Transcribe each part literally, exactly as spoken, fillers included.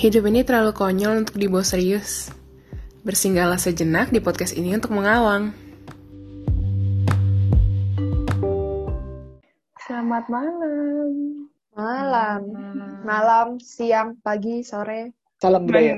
Hidup ini terlalu konyol untuk dibawa serius. Bersinggahlah sejenak di podcast ini untuk mengawang. Selamat malam. Malam. Malam, siang, pagi, sore. Salam budaya.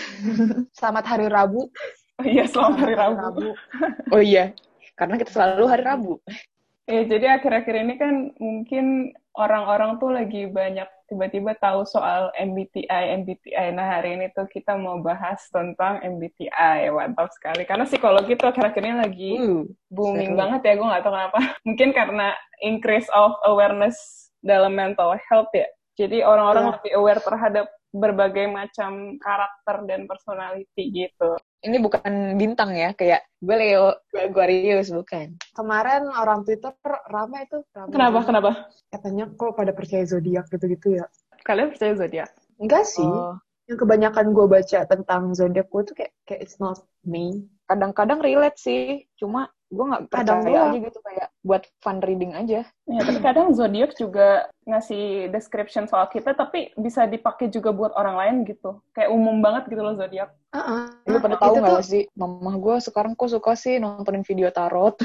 Selamat hari Rabu. Oh iya, selamat, selamat hari Rabu. Rabu. Oh iya, karena kita selalu hari Rabu. Ya, jadi akhir-akhir ini kan mungkin orang-orang tuh lagi banyak tiba-tiba tahu soal M B T I, M B T I. Nah, hari ini tuh kita mau bahas tentang M B T I. Mantap sekali. Karena psikologi tuh akhir-akhir ini lagi uh, booming seru. banget ya. Gue nggak tahu kenapa. Mungkin karena increase of awareness dalam mental health ya. Jadi orang-orang yeah. lebih aware terhadap berbagai macam karakter dan personality gitu. Ini bukan bintang ya, kayak gue Leo, gue Aquarius, bukan. Kemarin orang Twitter ramai itu. Ramai kenapa, ramai. kenapa? Katanya kok pada percaya zodiak gitu-gitu ya. Kalian percaya zodiak? Enggak sih. Oh. Yang kebanyakan gue baca tentang zodiak gue tuh kayak, kayak it's not me. Kadang-kadang relate sih, cuma gue nggak percaya aja gitu, kayak buat fun reading aja. Ya, tapi kadang zodiak juga ngasih description soal kita, tapi bisa dipakai juga buat orang lain gitu. Kayak umum banget gitu loh zodiak. Uh-uh. Lu pada tahu nggak tuh... sih, mama gue sekarang kok suka sih nontonin video tarot.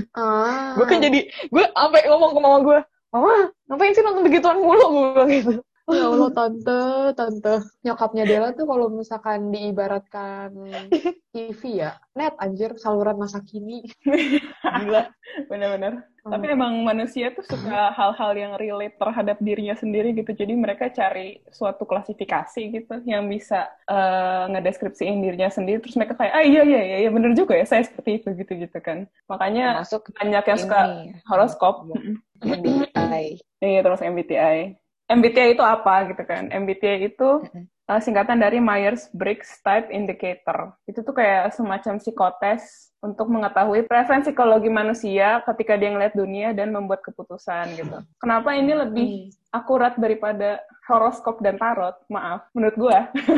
Uh. Gue kan jadi, gue sampai ngomong ke mama gue, mama ngapain sih nonton begituan mulu, gue bilang gitu. Ya Allah, tante, tante. Nyokapnya Dela tuh kalau misalkan diibaratkan T V ya, net anjir, saluran masa kini. Gila, bener-bener. Hmm. Tapi emang manusia tuh suka hal-hal yang relate terhadap dirinya sendiri gitu. Jadi mereka cari suatu klasifikasi gitu yang bisa uh, ngedeskripsiin dirinya sendiri. Terus mereka kayak, ah iya, iya, iya, bener juga ya, saya seperti itu, gitu-gitu kan. Makanya termasuk banyak yang suka ini, horoskop. M B T I. Iya, terus M B T I. M B T I itu apa gitu kan? M B T I itu uh, singkatan dari Myers-Briggs Type Indicator. Itu tuh kayak semacam psikotes untuk mengetahui preferensi psikologi manusia ketika dia ngeliat dunia dan membuat keputusan gitu. Kenapa ini lebih akurat daripada horoskop dan tarot? Maaf, menurut gue.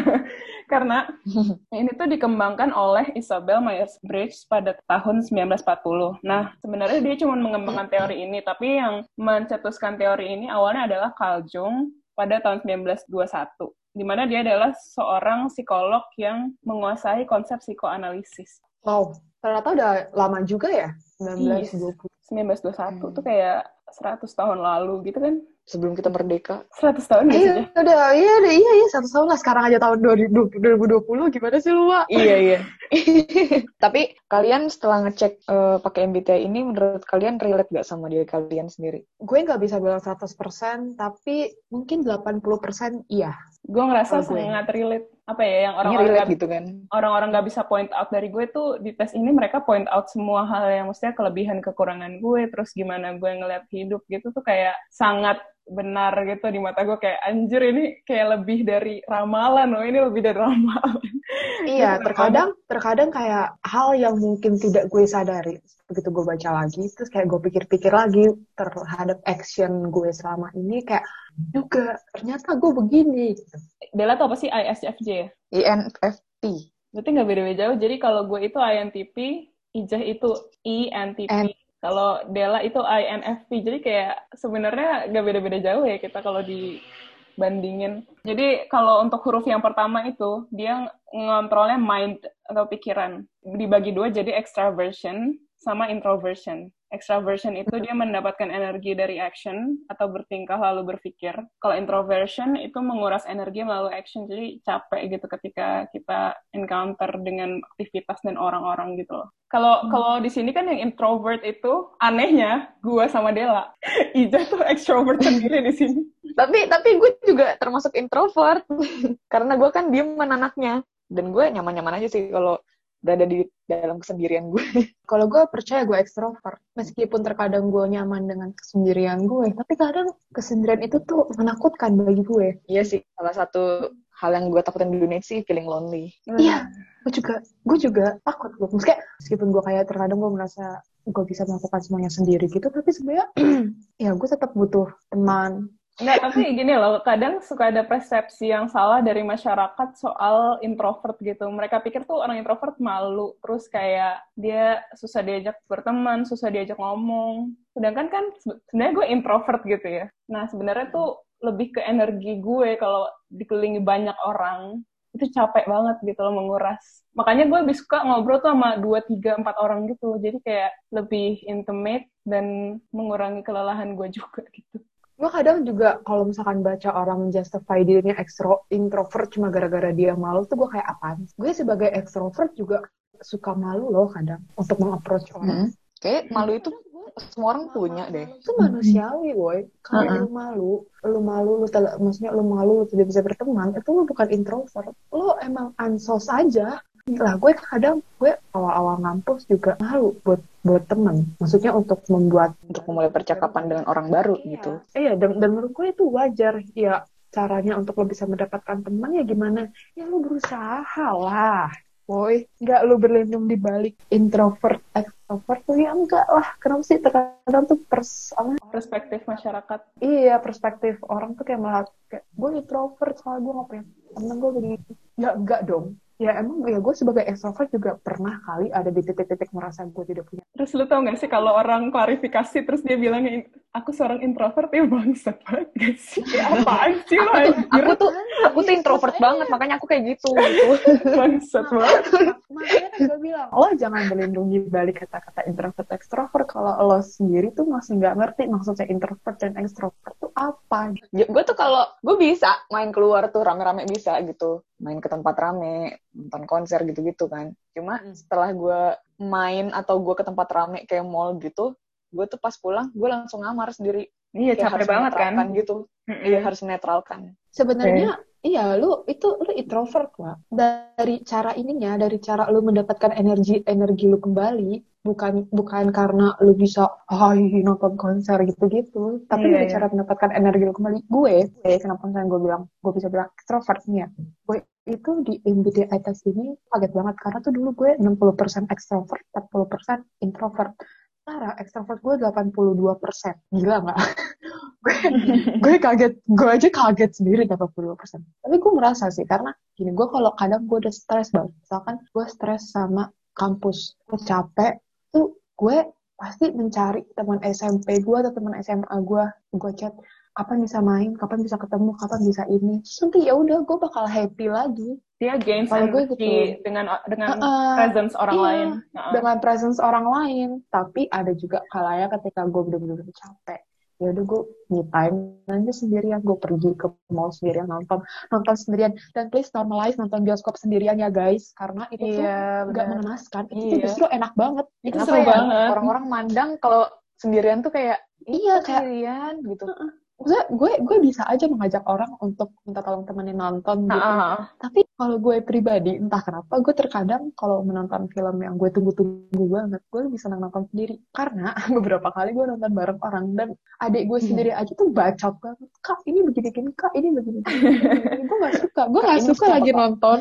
Karena ini tuh dikembangkan oleh Isabel Myers-Briggs pada tahun sembilan belas empat puluh. Nah, sebenarnya dia cuma mengembangkan teori ini, tapi yang mencetuskan teori ini awalnya adalah Carl Jung pada tahun sembilan belas dua puluh satu, di mana dia adalah seorang psikolog yang menguasai konsep psikoanalisis. Wow, ternyata udah lama juga ya, sembilan belas dua puluh. sembilan belas dua puluh satu hmm. tuh kayak seratus tahun lalu gitu kan. Sebelum kita merdeka. seratus tahun ya? Iya, udah, iya, udah, iya, iya, seratus tahun lah. Sekarang aja tahun dua ribu dua puluh, gimana sih lu, Wak? Iya, iya. Tapi kalian setelah ngecek uh, pakai M B T I ini, menurut kalian relate gak sama diri kalian sendiri? Gue gak bisa bilang seratus persen, tapi mungkin delapan puluh persen iya. Gue ngerasa oh, sangat relate. Apa ya, yang orang-orang gak, gitu kan? orang-orang gak bisa point out dari gue tuh, di tes ini mereka point out semua hal yang maksudnya kelebihan kekurangan gue, terus gimana gue ngeliat hidup gitu tuh kayak sangat benar gitu di mata gue, kayak anjir ini kayak lebih dari ramalan loh, ini lebih dari ramalan. Iya, terkadang terkadang kayak hal yang mungkin tidak gue sadari begitu gue baca lagi, terus kayak gue pikir-pikir lagi terhadap action gue selama ini, kayak juga ternyata gue begini gitu. Dela tuh apa sih I S F J ya? I N F P. Berarti nggak beda-beda jauh. Jadi kalau gue itu I N T P, Ijah itu E N T P. And... Kalau Dela itu I N F P. Jadi kayak sebenarnya nggak beda-beda jauh ya kita kalau dibandingin. Jadi kalau untuk huruf yang pertama itu, dia ngontrolnya mind atau pikiran. Dibagi dua jadi extraversion sama introversion. Extraversion itu dia mendapatkan energi dari action atau bertingkah lalu berpikir. Kalau introversion itu menguras energi melalui action, jadi capek gitu ketika kita encounter dengan aktivitas dan orang-orang gitu loh. Kalau hmm. kalau di sini kan yang introvert itu anehnya gue sama Dela. Ija tuh extrovert sendiri di sini. Tapi tapi gue juga termasuk introvert karena gue kan diem anaknya, dan gue nyaman-nyaman aja sih kalau berada di dalam kesendirian gue. Kalau gue percaya gue ekstrovert, meskipun terkadang gue nyaman dengan kesendirian gue, tapi kadang kesendirian itu tuh menakutkan bagi gue. Iya sih, salah satu hal yang gue takutin di dunia sih feeling lonely. Hmm. Iya, gue juga, gue juga takut. Gue meskipun, meskipun gue kayak terkadang gue merasa gue bisa melakukan semuanya sendiri gitu, tapi sebenarnya ya gue tetap butuh teman. Nggak, tapi gini loh, kadang suka ada persepsi yang salah dari masyarakat soal introvert gitu. Mereka pikir tuh orang introvert malu, terus kayak dia susah diajak berteman, susah diajak ngomong. Sedangkan kan sebenarnya gue introvert gitu ya. Nah sebenarnya tuh lebih ke energi gue kalau dikelilingi banyak orang itu capek banget gitu loh, menguras. Makanya gue lebih suka ngobrol tuh sama dua, tiga, empat orang gitu. Jadi kayak lebih intimate dan mengurangi kelelahan gue juga gitu. Gue kadang juga kalau misalkan baca orang justify dirinya ekstro introvert cuma gara-gara dia malu tuh gue kayak apaan? Gue sebagai ekstrovert juga suka malu loh kadang untuk meng-approach orang. Hmm. Kayak malu itu semua orang punya deh. Itu manusiawi, boy. Kalau uh-uh. lu malu, lu malu, lu tel- maksudnya lu malu, lu tidak bisa berteman, itu lu bukan introvert. Lu emang ansos aja. Lah, gue kadang, gue awal-awal ngampus juga malu buat buat teman. Maksudnya untuk membuat, untuk memulai percakapan dengan orang baru iya. gitu. Iya, dan, dan menurut gue itu wajar. Ya, caranya untuk lo bisa mendapatkan teman ya gimana? Ya lu berusaha lah. Boy, nggak lu berlindung di balik introvert, extrovert tuh ya enggak lah. Kenapa sih terkadang tuh pers perspektif masyarakat? Iya, perspektif orang tuh kayak malah kayak gue introvert soalnya gue nggak punya temen gue begini. Ya enggak dong. Ya emang ya gue sebagai extrovert juga pernah kali ada di titik-titik merasa gue tidak punya. Terus lu tau gak sih kalau orang klarifikasi terus dia bilangnya aku seorang introvert, ya bangsat banget gak sih? Ya apaan sih lo? Aku, aku tuh aku tuh introvert banget, makanya aku kayak gitu gitu. Bangsat banget. Makanya gue bilang, lo jangan berlindung di balik kata-kata introvert extrovert kalau lo sendiri tuh masih nggak ngerti maksudnya introvert dan extrovert tuh apa. Ya, gue tuh kalau gue bisa main keluar tuh rame-rame bisa gitu, main ke tempat rame, nonton konser gitu-gitu kan. Cuma hmm. setelah gue main atau gue ke tempat rame kayak mall gitu, gue tuh pas pulang gue langsung ngamar sendiri. Iya, capek banget kan gitu. Mm-hmm. Iya, harus menetralkan. Sebenarnya okay. Iya, lu itu lu introvert lah. Dari cara ininya, dari cara lu mendapatkan energi energi lu kembali, bukan bukan karena lu bisa ah nonton konser gitu-gitu, tapi yeah, dari yeah. cara mendapatkan energi lu kembali. Gue, gue kenapa misalnya gue bilang, gue bisa bilang extrovert nih ya. Gue itu di M B T I test ini kaget banget karena tuh dulu gue enam puluh persen extrovert, empat puluh persen introvert. Cara ekstrovert gue delapan puluh dua persen. Gila gak? gue, gue kaget. Gue aja kaget sendiri delapan puluh dua persen. Tapi gue merasa sih, karena gini, gue kalau kadang gue udah stres banget. Misalkan gue stres sama kampus, gue capek, tuh gue pasti mencari teman S M P gue atau teman S M A gue. Gue chat, kapan bisa main, kapan bisa ketemu, kapan bisa ini. Terus nanti ya udah, gue bakal happy lagi. Dia gains energi gitu. dengan dengan uh, presence orang iya, lain. Uh-uh. Dengan presence orang lain. Tapi ada juga kalanya ketika gue bener-bener capek. Ya udah gue me time aja sendirian. Gue pergi ke mall sendirian nonton nonton sendirian. Dan please normalize nonton bioskop sendirian ya guys. Karena itu iya, tuh nggak mengenaskan. Itu iya. tuh justru enak banget. Itu seru ya? banget. Orang-orang mandang kalau sendirian tuh kayak iya kayak sendirian gitu. Uh-uh. Maksudnya gue gue bisa aja mengajak orang untuk minta tolong temenin nonton gitu. Uh-huh. Tapi kalau gue pribadi entah kenapa gue terkadang kalau menonton film yang gue tunggu-tunggu banget, gue lebih senang nonton sendiri. Karena beberapa kali gue nonton bareng orang dan adik gue sendiri hmm. aja tuh bacot banget. Kak ini begini-begini, kak ini begini-begini. Gue gak suka, gue gak suka lagi apa? nonton.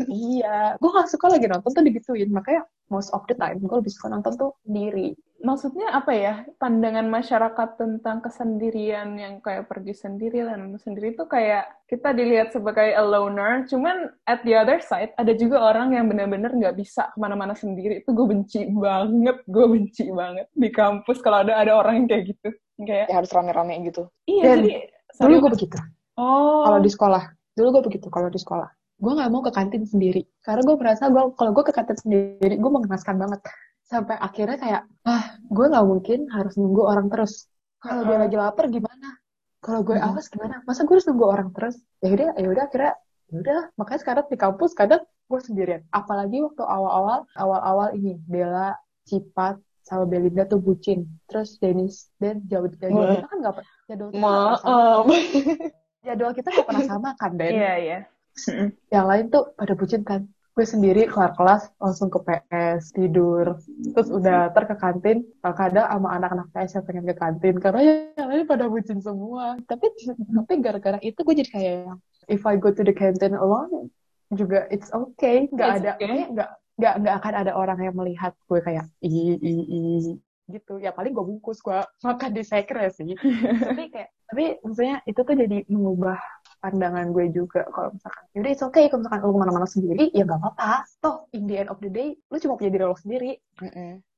Iya, gue gak suka lagi nonton tuh digituin. Makanya most of the time gue lebih suka nonton tuh sendiri. Maksudnya apa ya, pandangan masyarakat tentang kesendirian yang kayak pergi sendiri lah, sendiri tuh kayak kita dilihat sebagai a loner, cuman at the other side ada juga orang yang benar-benar nggak bisa kemana-mana sendiri. Itu gue benci banget, gue benci banget di kampus kalau ada ada orang yang kayak gitu, kayak ya, harus rame-rame gitu. Iya. Dan jadi dulu gue begitu. Oh. Kalau di sekolah, dulu gue begitu kalau di sekolah. Gue nggak mau ke kantin sendiri karena gue merasa gue kalau gue ke kantin sendiri gue mengenaskan banget. Sampai akhirnya kayak, ah, gue gak mungkin harus nunggu orang terus. Kalau uh-huh. gue lagi lapar gimana? Kalau gue uh-huh. awas gimana? Masa gue harus nunggu orang terus? Ya udah, ya udah akhirnya, ya udah. Makanya sekarang di kampus kadang gue sendirian. Apalagi waktu awal-awal, awal-awal ini Bella, Cipat, sama Belinda tuh bucin. Terus Dennis dan jadwal jadwal kita kan gak jadwal kita Ma- sama. Jadwal kita gak pernah sama kan, Den? Iya, iya. Yang lain tuh pada bucin kan. Gue sendiri kelar kelas langsung ke P S tidur terus udah ter ke kantin kadang sama anak-anak P S yang pengen ke kantin karena yang lain pada bucin semua tapi tapi gara-gara itu gue jadi kayak if I go to the canteen alone juga it's okay nggak ada okay. nggak nggak nggak akan ada orang yang melihat gue kayak i i i gitu ya paling gue bungkus gue makan di sekre sih tapi kayak tapi maksudnya itu tuh jadi mengubah pandangan gue juga kalau misalkan yaudah it's okay kalau misalkan lu kemana-mana sendiri ya gak apa-apa toh in the end of the day lu cuma punya diri lo sendiri mm-hmm.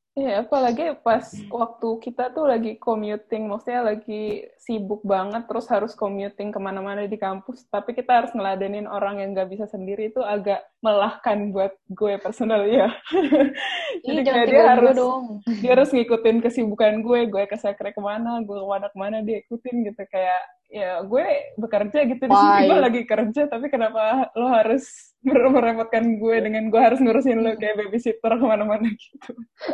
Iya, apalagi pas waktu kita tuh lagi commuting, maksudnya lagi sibuk banget, terus harus commuting kemana-mana di kampus, tapi kita harus ngeladenin orang yang nggak bisa sendiri, itu agak melelahkan buat gue personal ya. Jadi Ih, jangan kayak dia tinggalin gue harus dong. dia harus ngikutin kesibukan gue, gue ke sekre kemana, gue kemana-kemana, dia ikutin gitu. Kayak, ya gue bekerja gitu, di sini gue Why? lagi kerja, tapi kenapa lo harus merepotkan gue dengan gue harus ngurusin lo kayak babysitter kemana-mana gitu.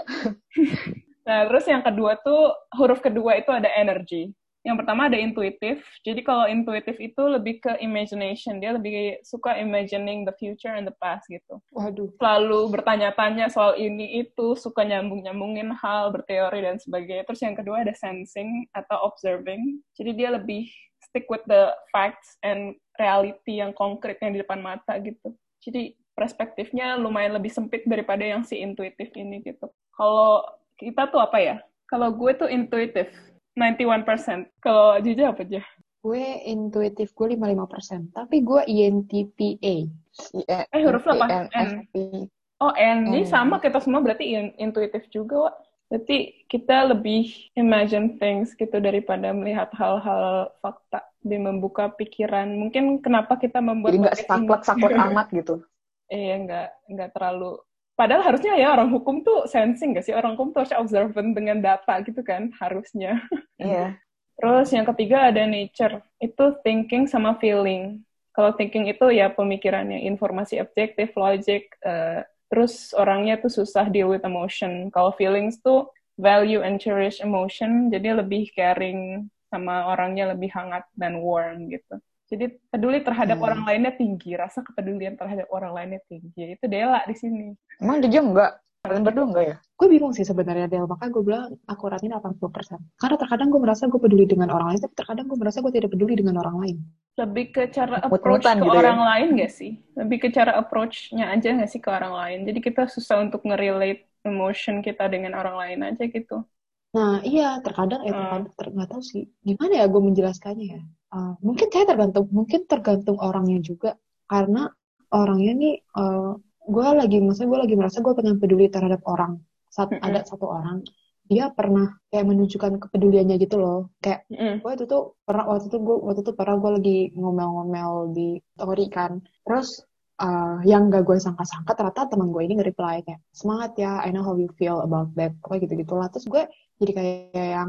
Nah, terus yang kedua tuh, huruf kedua itu ada energy. Yang pertama ada intuitive. Jadi kalau intuitive itu lebih ke imagination. Dia lebih suka imagining the future and the past gitu. Waduh. Selalu bertanya-tanya soal ini itu, suka nyambung-nyambungin hal, berteori dan sebagainya. Terus yang kedua ada sensing atau observing. Jadi dia lebih stick with the facts and reality yang konkret yang di depan mata gitu. Jadi perspektifnya lumayan lebih sempit daripada yang si intuitif ini gitu. Kalau kita tuh apa ya? Kalau gue tuh intuitif, sembilan puluh satu persen. Kalau Jija apa aja? Gue intuitif gue lima puluh lima persen. Tapi gue I N T P A. Eh, huruf apa? N. Oh, N. Jadi N. sama kita semua berarti in- intuitif juga, Wak. Berarti kita lebih imagine things gitu daripada melihat hal-hal fakta. Lebih membuka pikiran. Mungkin kenapa kita membuat... Jadi nggak saklek-saklek amat gitu. Iya, nggak, nggak terlalu... Padahal harusnya ya orang hukum tuh sensing nggak sih? Orang hukum tuh harus observant dengan data gitu kan, harusnya. Iya. Terus yang ketiga ada nature. Itu thinking sama feeling. Kalau thinking itu ya pemikirannya, informasi objektif, logic, uh, terus orangnya tuh susah deal with emotion. Kalau feelings tuh value and cherish emotion, jadi lebih caring sama orangnya, lebih hangat dan warm gitu. Jadi peduli terhadap hmm. orang lainnya tinggi, rasa kepedulian terhadap orang lainnya tinggi. Itu Dela di sini. Emang Jija enggak? Kalian berdua enggak ya? Gue bingung sih sebenarnya, Del. Makanya gue bilang akuratnya delapan puluh persen. Karena terkadang gue merasa gue peduli dengan orang lain, tapi terkadang gue merasa gue tidak peduli dengan orang lain. Lebih ke cara approach ke gitu orang ya? Lain gak sih? Lebih ke cara approach-nya aja gak sih ke orang lain? Jadi kita susah untuk nge-relate emotion kita dengan orang lain aja gitu. Nah, iya, terkadang ya terkadang ter- nggak tahu sih gimana ya gue menjelaskannya ya. Uh, mungkin saya tergantung, mungkin tergantung orangnya juga. Karena orangnya nih, uh, gue lagi, maksudnya gue lagi merasa gue pengen peduli terhadap orang. Saat mm-hmm. ada satu orang, dia pernah kayak menunjukkan kepeduliannya gitu loh. Kayak mm-hmm. gue itu tuh pernah waktu itu gue waktu itu pernah gue lagi ngomel-ngomel di story kan. Terus Uh, yang gak gue sangka-sangka ternyata teman gue ini nge-reply kayak semangat ya, I know how you feel about that, pokoknya gitu-gitulah. Terus gue jadi kayak yang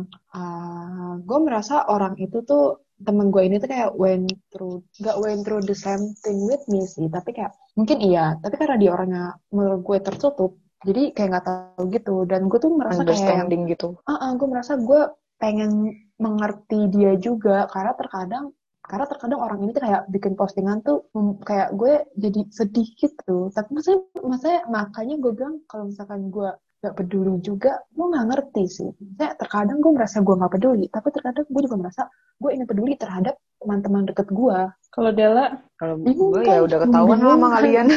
uh, gue merasa orang itu tuh, teman gue ini tuh kayak went through gak went through the same thing with me sih, tapi kayak mungkin iya, tapi karena dia orangnya menurut gue tertutup, jadi kayak nggak tahu gitu. Dan gue tuh merasa kayak yang, gitu. Uh, uh, gue merasa gue pengen mengerti dia juga, karena terkadang Karena terkadang orang ini tuh kayak bikin postingan tuh kayak gue jadi sedih gitu. Tapi maksudnya, maksudnya makanya gue bilang kalau misalkan gue gak peduli juga, gue gak ngerti sih. Maksudnya terkadang gue merasa gue gak peduli, tapi terkadang gue juga merasa gue ingin peduli terhadap teman-teman deket gue. Kalau Dela? Kalau gue ya udah ketahuan lah sama kalian.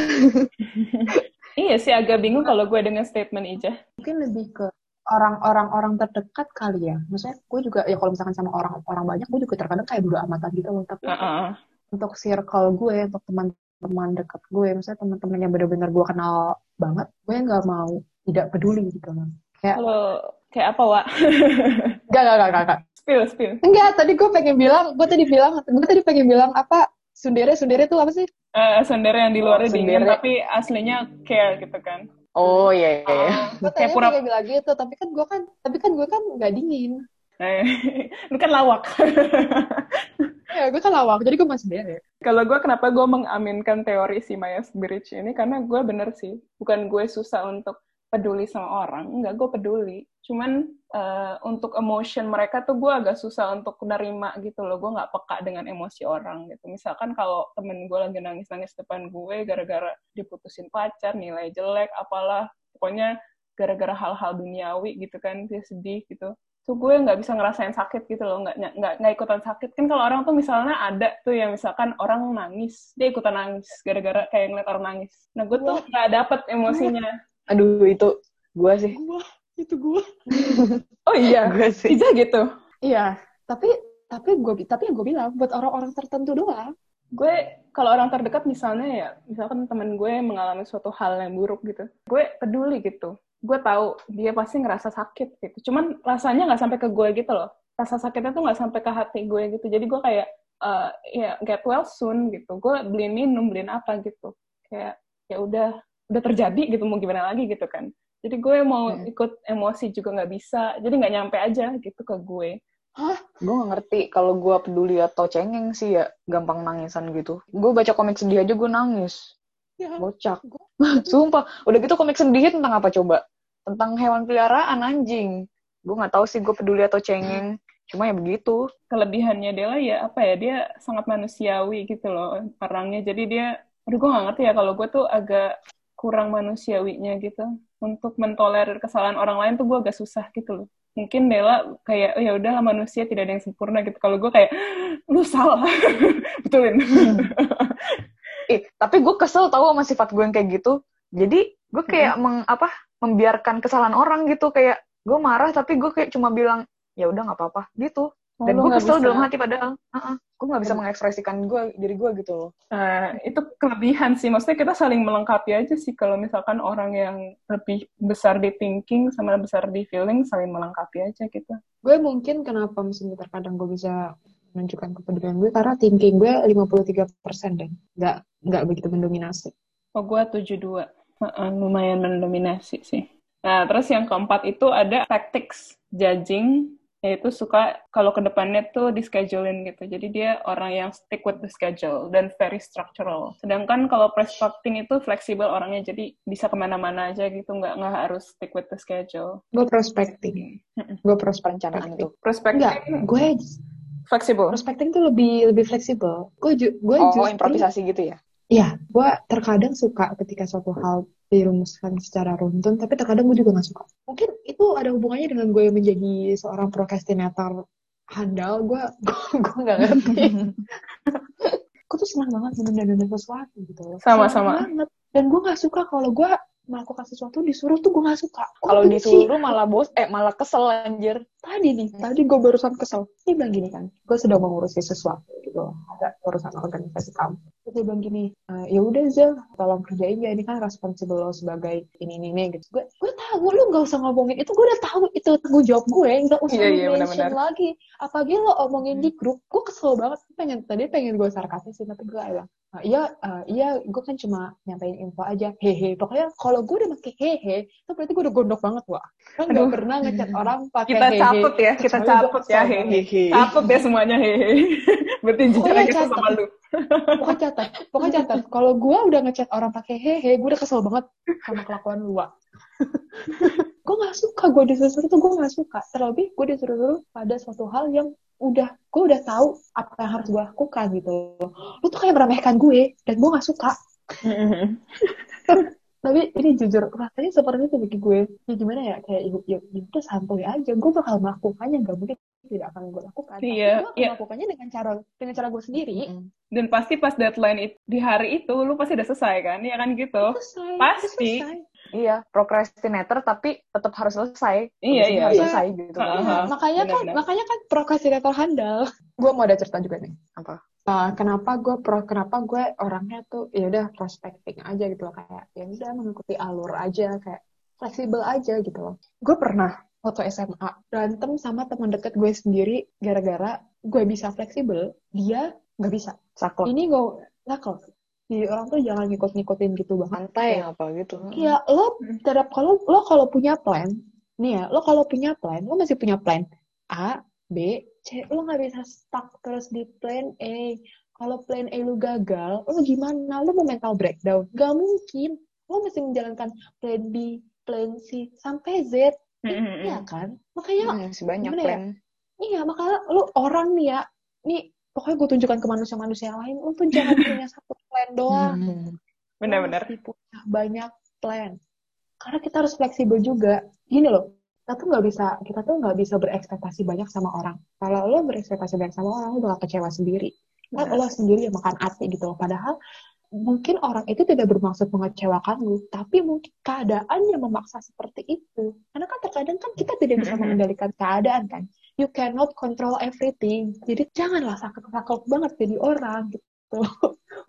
Iya sih, agak bingung kalau gue dengan statement Ija. Mungkin lebih ke orang-orang orang terdekat kali ya. Maksudnya gue juga ya kalau misalkan sama orang-orang banyak, gue juga terkadang kayak bodo amatan gitu loh. Tapi uh-uh. untuk circle gue, untuk teman-teman dekat gue, misalnya teman-teman yang benar-benar gue kenal banget, gue nggak mau tidak peduli gitu loh. Kayak kalau kayak apa, Wak? Gak, gak, gak, gak, gak. Spill, spill. Enggak, tadi gue pengen bilang, gue tadi bilang, gue tadi pengen bilang apa? Sundere, sundere tuh apa sih? Uh, sundere yang di luarnya oh, dingin, tapi aslinya care gitu kan. Oh iya, iya, iya. Uh, gue tadi pura... bilang gitu, tapi kan gue kan, tapi kan gue kan nggak dingin. Lu kan lawak. Ya, gue kan lawak, jadi gue masih sendiri. Kalau gue, kenapa gue mengaminkan teori si Myers-Briggs ini, karena gue bener sih, bukan gue susah untuk peduli sama orang, enggak, gue peduli. Cuman uh, untuk emotion mereka tuh gue agak susah untuk nerima gitu loh, gue nggak peka dengan emosi orang gitu. Misalkan kalau temen gue lagi nangis-nangis depan gue gara-gara diputusin pacar, nilai jelek, apalah, pokoknya gara-gara hal-hal duniawi gitu kan, dia sedih gitu. Tuh gue nggak bisa ngerasain sakit gitu loh, nggak nggak nggak ikutan sakit. Kan kalau orang tuh misalnya ada tuh yang misalkan orang nangis, dia ikutan nangis gara-gara kayak ngeliat orang nangis. Nah gue tuh nggak dapet emosinya. Aduh, itu gue sih. Gue, itu gue. Oh iya, gue sih. Iza gitu. Iya, tapi tapi gue tapi yang gue bilang buat orang-orang tertentu doang. Gue kalau orang terdekat misalnya ya, misalkan teman gue mengalami suatu hal yang buruk gitu, gue peduli gitu. gue tahu dia pasti ngerasa sakit gitu. Cuman rasanya nggak sampai ke gue gitu loh. Rasa sakitnya tuh nggak sampai ke hati gue gitu. Jadi gue kayak uh, ya get well soon gitu. Gue beliin minum, beliin apa gitu. Kayak ya udah udah terjadi gitu, mau gimana lagi gitu kan. Jadi gue mau hmm. ikut emosi juga nggak bisa. Jadi nggak nyampe aja gitu ke gue. Hah? Gue gak ngerti kalau gue peduli atau cengeng sih ya, gampang nangisan gitu. Gue baca komik sedih aja gue nangis. Ya, bocak. Sumpah. Udah gitu komik sedih tentang apa coba? Tentang hewan peliharaan, anjing. Gue gak tahu sih gue peduli atau cengeng. Cuma ya begitu. Kelebihannya Della ya apa ya, dia sangat manusiawi gitu loh orangnya. Jadi dia, aduh gue gak ngerti ya, kalau gue tuh agak kurang manusiawinya gitu. Untuk mentolerir kesalahan orang lain tuh gue agak susah gitu loh. Mungkin Della kayak, oh ya udahlah manusia tidak ada yang sempurna gitu. Kalau gue kayak, lu salah. Betulin. eh, tapi gue kesel tau sama sifat gue yang kayak gitu. Jadi gue kayak hmm. meng, apa, membiarkan kesalahan orang gitu. Kayak gue marah tapi gue kayak cuma bilang, ya udah nggak apa-apa gitu. Dan oh, gue kesel bisa. Dalam hati padahal. Uh-uh. Gue nggak bisa mengekspresikan gue diri gue gitu loh. Uh, itu kelebihan sih. Maksudnya kita saling melengkapi aja sih. Kalau misalkan orang yang lebih besar di thinking sama besar di feeling, saling melengkapi aja gitu. Gue mungkin kenapa misalnya terkadang gue bisa menunjukkan kepedulian gue karena thinking gue lima puluh tiga persen deh. Nggak, nggak begitu mendominasi. Oh, gue tujuh puluh dua. Uh-uh, lumayan mendominasi sih. Nah, terus yang keempat itu ada tactics judging, yaitu suka kalau ke depannya tuh di-schedulein gitu. Jadi dia orang yang stick with the schedule dan very structural. Sedangkan kalau prospecting itu fleksibel orangnya, jadi bisa kemana-mana aja gitu, nggak nggak harus stick with the schedule. Gue prospecting. Gue prospecting itu. Prospecting. Enggak, gue fleksibel. Prospecting tuh lebih lebih fleksibel. Gue ju- gue oh, justru improvisasi gitu ya? Iya, gue terkadang suka ketika suatu hal dirumuskan secara runtun, tapi terkadang gue juga gak suka. Mungkin itu ada hubungannya dengan gue menjadi seorang procrastinator handal, gue gue gak ngerti. Gue tuh senang banget menunda-nunda sesuatu gitu. Sama-sama. Dan gue gak suka kalau gue melakukan sesuatu disuruh tuh gue gak suka. Kalau disuruh malah bos, eh malah kesel anjir. Tadi nih, tadi gue barusan kesel. Dia bilang gini kan, gue sedang mengurusi sesuatu gitu, ada urusan organisasi kamu. Dia bilang gini, e, ya udah Zel, tolong kerjain ya, ini kan responsible lo sebagai ini ini ini gitu. Gue gue tahu lu nggak usah ngomongin itu, gue udah tahu itu tanggung jawab gue, nggak usah yeah, yeah, mention lagi. Apalagi lo omongin di grup, gue kesel banget. Pengen tadi pengen gue sarkastis sih, tapi gue bilang, ah, iya uh, iya gue kan cuma nyampein info aja, hehe. Pokoknya kalau gue udah pakai hehe, itu berarti gue udah gondok banget wah. Kan nggak pernah ngechat orang pakai hehe. Kita catat ya, kita catat ya hehe. Catat ya semuanya hehe. Berarti jujurnya kita sama lu. Pokoknya catat, pokoknya catat. Kalau gue udah ngechat orang pakai hehe, gue udah kesel banget sama kelakuan lu, Wak. Gue nggak suka, gue disuruh tuh gue nggak suka. Terlebih gue disuruh pada suatu hal yang udah gue udah tahu apa yang harus gue lakukan gitu. Lu tuh kayak meremehkan gue dan gue nggak suka. Tapi ini jujur rasanya seperti itu bagi gue. Ya gimana ya, kayak ya, ya, ya udah santuy aja. Gue bakal melakukannya, nggak mungkin tidak akan gue lakukan. Iya, tapi gue akan iya. melakukannya dengan cara dengan cara gue sendiri. Mm-hmm. Dan pasti pas deadline itu, di hari itu lu pasti udah selesai kan? Iya kan gitu. Selesai, pasti. Selesai. Iya, procrastinator tapi tetap harus selesai. Iya, iya. Harus iya. selesai gitu. Uh-huh. Makanya benar, kan, benar. makanya kan procrastinator handal. Gue mau ada cerita juga nih. Apa? Uh, kenapa gue pro kenapa gue orangnya tuh ya udah prospecting aja gitu loh, kayak ya udah mengikuti alur aja, kayak fleksibel aja gitu loh. Gue pernah waktu S M A berantem sama teman dekat gue sendiri gara-gara gue bisa fleksibel, dia nggak bisa. Saklek. Ini gue saklek. Jadi orang tuh jangan ngikut-ngikutin gitu banget. Santai apa gitu. Iya, lo terhadap kalau lo kalau punya plan, nih ya, lo kalau punya plan, lo masih punya plan A, B, C, lo nggak bisa stuck terus di plan A. Kalau plan A lo gagal, lo gimana? Lo mau mental breakdown? Gak mungkin. Lo mesti menjalankan plan B, plan C, sampai Z. Mm-hmm. Iya kan? Makanya hmm, masih banyak plan. Ya? Iya, makanya lo orang nih ya, nih pokoknya gue tunjukkan ke manusia-manusia lain, lo tuh jangan punya satu plan doang. Hmm. Benar-benar. Lo punya banyak plan. Karena kita harus fleksibel juga. Gini loh. Kita tuh nggak bisa, kita tuh nggak bisa berekspektasi banyak sama orang. Kalau lo berekspektasi banyak sama orang, lo bakal kecewa sendiri. Kan lo sendiri yang makan hati gitu loh. Padahal mungkin orang itu tidak bermaksud mengecewakan lo, tapi mungkin keadaan yang memaksa seperti itu. Karena kan terkadang kan kita tidak bisa mengendalikan keadaan kan. You cannot control everything. Jadi janganlah saklek-saklek banget jadi orang gitu.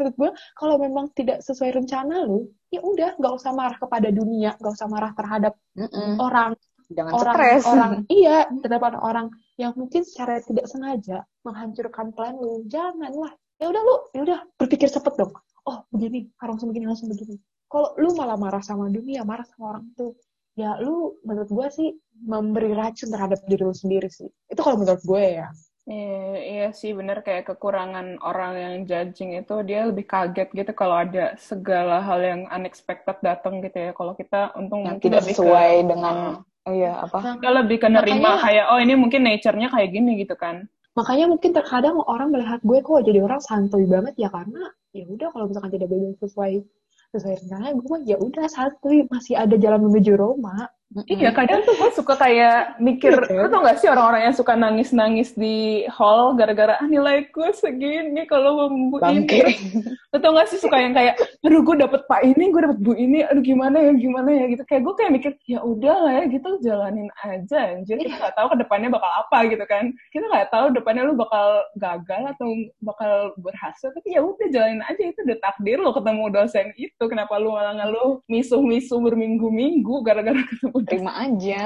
menurut gue kalau memang tidak sesuai rencana lu, ya udah nggak usah marah kepada dunia, nggak usah marah terhadap Mm-mm. orang Jangan orang stres. orang iya terhadap orang yang mungkin secara tidak sengaja menghancurkan plan lu. Janganlah, ya udah lu ya udah berpikir cepet dong, oh begini harus begini langsung begini. Kalau lu malah marah sama dunia, marah sama orang tuh, ya lu menurut gue sih memberi racun terhadap diri lu sendiri sih. Itu kalau menurut gue ya. Iya, iya sih bener, kayak kekurangan orang yang judging itu dia lebih kaget gitu kalau ada segala hal yang unexpected datang gitu ya. Kalau kita untung Yang mungkin tidak lebih sesuai ke, dengan uh, iya apa? Nah, kita lebih ke nerima makanya kayak oh ini mungkin nature-nya kayak gini gitu kan. makanya mungkin terkadang orang melihat gue kok jadi orang santuy banget ya, karena ya udah kalau misalkan tidak benar sesuai sesuai rencana gue mah ya udah santuy, masih ada jalan menuju Roma. Iya, kadang tuh gue suka kayak mikir, Iya kan? lo tau gak sih orang-orang yang suka nangis-nangis di hall gara-gara ah nilaiku segini kalau mau bu ini. Bangke. Lo tau gak sih suka yang kayak, aduh gue dapet pak ini, gue dapet bu ini, aduh gimana ya, gimana ya gitu. Kayak gue kayak mikir, ya udah lah ya gitu, jalanin aja. Anjir, kita gak tahu ke depannya bakal apa gitu kan. Kita gak tahu depannya lu bakal gagal atau bakal berhasil, tapi ya udah jalanin aja, itu udah takdir lo ketemu dosen itu. Kenapa lu malah ngeluh misuh-misuh berminggu-minggu gara-gara ketemu Terima aja.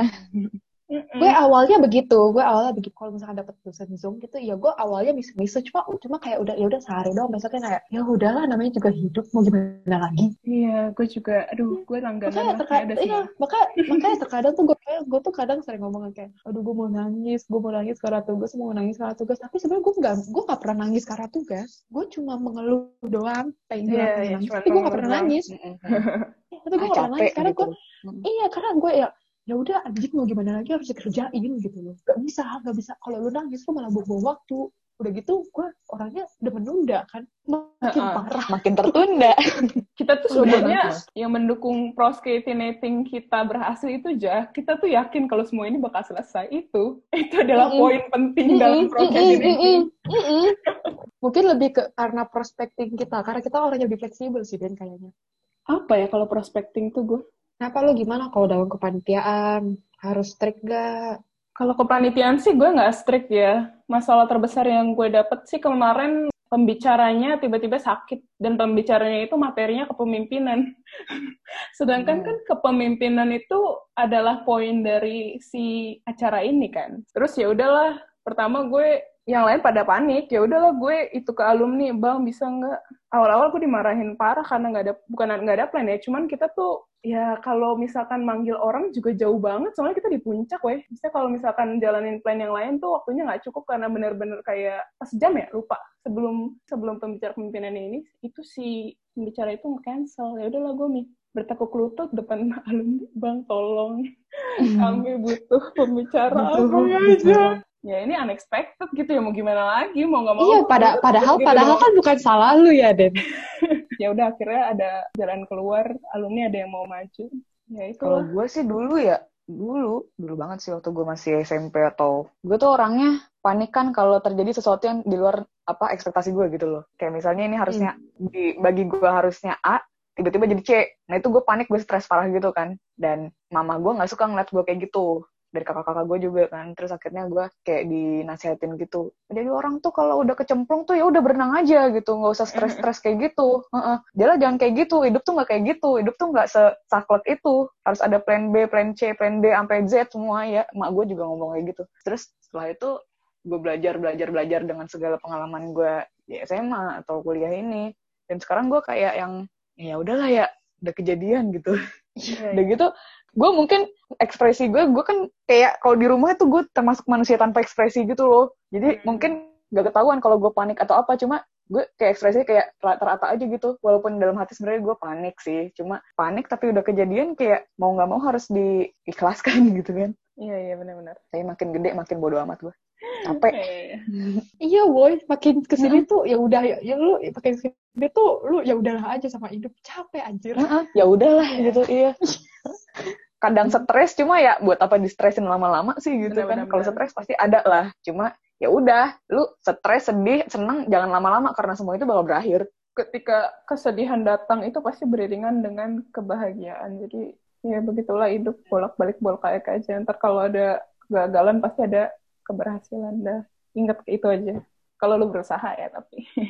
Gue awalnya begitu, gue awalnya begitu. Kalau misalkan dapet dosen Zoom gitu, ya gue awalnya misu-misu, cuma cuma kayak udah ya udah sehari doang, besoknya kayak ya udahlah namanya juga hidup, mau gimana lagi. Iya, gue juga, aduh, gue langganan Makanya terkadang, iya, maka, makanya terkadang tuh gue gue tuh kadang sering ngomong kayak, aduh gue mau nangis, gue mau nangis karena tugas, mau nangis karena tugas, tapi sebenarnya gue nggak gue nggak pernah nangis karena tugas, gue cuma mengeluh doang, pengen Iya, pengen iya, nangis, cuma tapi gue nggak pernah mengeluh nangis. Tapi gue Ah, nggak pernah nangis capek karena gitu. gue, iya karena gue ya ya udah anjing mau gimana lagi harus dikerjain gitu loh, nggak bisa nggak bisa kalau lu nangis lu malah buang-buang waktu. Udah gitu gue orangnya udah menunda kan, makin Uh-uh. parah. Makin tertunda. Kita tuh Oh, sebenarnya benar. yang mendukung procrastinating kita berhasil itu aja, kita tuh yakin kalau semua ini bakal selesai itu. Itu adalah Mm-mm. poin penting Mm-mm, dalam mm-mm, procrastinating. mm-mm, mm-mm. Mungkin lebih ke karena prospecting kita, karena kita orangnya lebih fleksibel sih Ben kayaknya. Apa ya kalau prospecting tuh gue? Kenapa lu gimana kalau dalam kepanitiaan? Harus strict gak? Kalau kepanitiaan sih gue nggak strict ya. Masalah terbesar yang gue dapet sih kemarin pembicaranya tiba-tiba sakit dan pembicaranya itu materinya kepemimpinan. Sedangkan Hmm. kan kepemimpinan itu adalah poin dari si acara ini kan. Terus ya udahlah, pertama gue yang lain pada panik, ya udahlah gue itu ke alumni, bang bisa nggak? Awal-awal gue dimarahin parah karena nggak ada, bukan nggak ada plan ya, cuman kita tuh ya kalau misalkan manggil orang juga jauh banget, soalnya kita di puncak weh. Misalnya kalau misalkan jalanin plan yang lain tuh waktunya nggak cukup karena bener-bener kayak pas jam ya lupa sebelum sebelum pembicara pemimpinan ini itu si pembicara itu nge-cancel. Ya udahlah gue nih bertekuk lutut depan alumni, bang tolong kami butuh pembicara apa aja. Ya ini unexpected gitu ya, mau gimana lagi, mau nggak mau. Iya, pada, padahal gitu padahal doang. kan bukan salah lu ya, Den. Ya udah akhirnya ada jalan keluar, alumni ada yang mau maju. Ya itu. Kalau gue sih dulu ya, dulu, dulu banget sih waktu gue masih S M P atau gue tuh orangnya panik kan kalau terjadi sesuatu yang di luar apa ekspektasi gue gitu loh. Kayak misalnya ini harusnya hmm. di, bagi gue harusnya A, tiba-tiba jadi C. Nah itu gue panik, gue stres parah gitu kan. Dan mama gue nggak suka ngeliat gue kayak gitu. Dari kakak-kakak gue juga kan. Terus akhirnya gue kayak dinasihatin gitu. Jadi orang tuh kalau udah kecemplung tuh ya udah berenang aja gitu. Nggak usah stres-stres kayak gitu. Uh-uh. Dia jangan kayak gitu. Hidup tuh nggak kayak gitu. Hidup tuh nggak sesaklek itu. Harus ada plan B, plan C, plan D, sampai Z semua ya. Mak gue juga ngomong kayak gitu. Terus setelah itu gue belajar, belajar, belajar dengan segala pengalaman gue di S M A atau kuliah ini. Dan sekarang gue kayak yang ya udahlah ya, udah kejadian gitu. Udah gitu, gue mungkin ekspresi gue, gue kan kayak kalau di rumah tuh gue termasuk manusia tanpa ekspresi gitu loh. Jadi hmm. mungkin gak ketahuan kalau gue panik atau apa, cuma gue kayak ekspresinya kayak rata-rata aja gitu. Walaupun dalam hati sebenarnya gue panik sih, cuma panik tapi udah kejadian kayak mau gak mau harus diikhlaskan gitu kan. Iya, iya benar-benar. Tapi makin gede makin bodo amat gue. Capek. Iya, boy, makin kesini hmm. tuh ya udah ya, ya lu makin kesini tuh lu ya udahlah aja sama hidup, capek anjir. Uh-uh, ya udahlah gitu, iya. Kadang stres cuma ya buat apa di stresin lama-lama sih gitu bener, kan. Kalau stres pasti ada lah. Cuma ya udah, lu stres, sedih, senang jangan lama-lama karena semua itu bakal berakhir. Ketika kesedihan datang itu pasti beriringan dengan kebahagiaan. Jadi ya begitulah hidup, bolak-balik bolak-balik aja. Ntar kalau ada kegagalan pasti ada keberhasilan. Dah ingat itu aja kalau lu berusaha ya. Tapi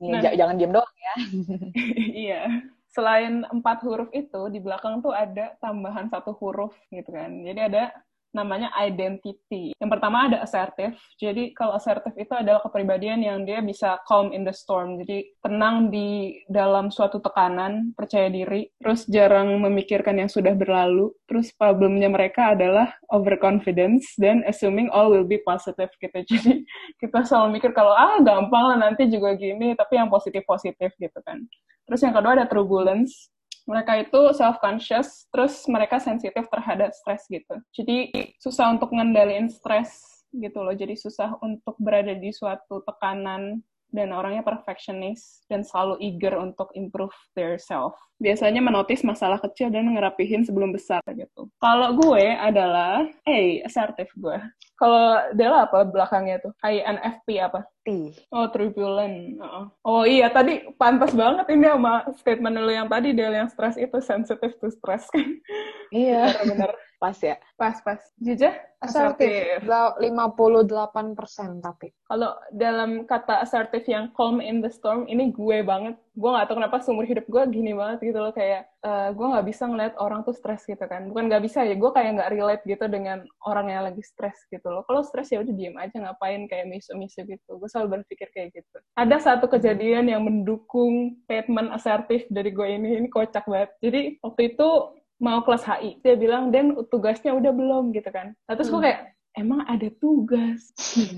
Ya, Nah. j- jangan diam doang ya. Iya. Selain empat huruf itu, di belakang tuh ada tambahan satu huruf gitu kan. Jadi ada namanya identity. Yang pertama ada assertive. Jadi kalau assertive itu adalah kepribadian yang dia bisa calm in the storm. Jadi tenang di dalam suatu tekanan, percaya diri, terus jarang memikirkan yang sudah berlalu. Terus problemnya mereka adalah overconfidence dan assuming all will be positive gitu. Jadi kita selalu mikir kalau ah gampang lah nanti juga gini, tapi yang positif-positif gitu kan. Terus yang kedua ada turbulence. Mereka itu self-conscious, terus mereka sensitif terhadap stres gitu. Jadi susah untuk ngendaliin stres gitu loh. Jadi susah untuk berada di suatu tekanan dan orangnya perfectionist dan selalu eager untuk improve their self. Biasanya menotis masalah kecil dan ngerapihin sebelum besar gitu. Kalau gue adalah, eh, assertive gue. Kalau Dela apa belakangnya tuh? I N F P apa? T. Oh, turbulent. Uh-uh. Oh iya, tadi pantas banget ini sama statement lu yang tadi, Del, yang stress itu sensitive to stress kan. Iya. Benar-benar. Pas ya. Pas, pas. Jujur? Assertive. lima puluh delapan persen tapi. Kalau dalam kata assertive yang calm in the storm, ini gue banget. Gue gak tahu kenapa seumur hidup gue gini banget gitu loh. Kayak, uh, gue gak bisa ngeliat orang tuh stres gitu kan. Bukan gak bisa ya, gue kayak gak relate gitu dengan orang yang lagi stres gitu loh. Kalau stres ya udah diem aja, ngapain kayak misu-misu gitu. Gue selalu berpikir kayak gitu. Ada satu kejadian yang mendukung statement assertive dari gue ini. Ini kocak banget. Jadi, waktu itu mau kelas H I. Dia bilang, Den, tugasnya udah belum gitu kan. Nah, terus gue kayak, emang ada tugas?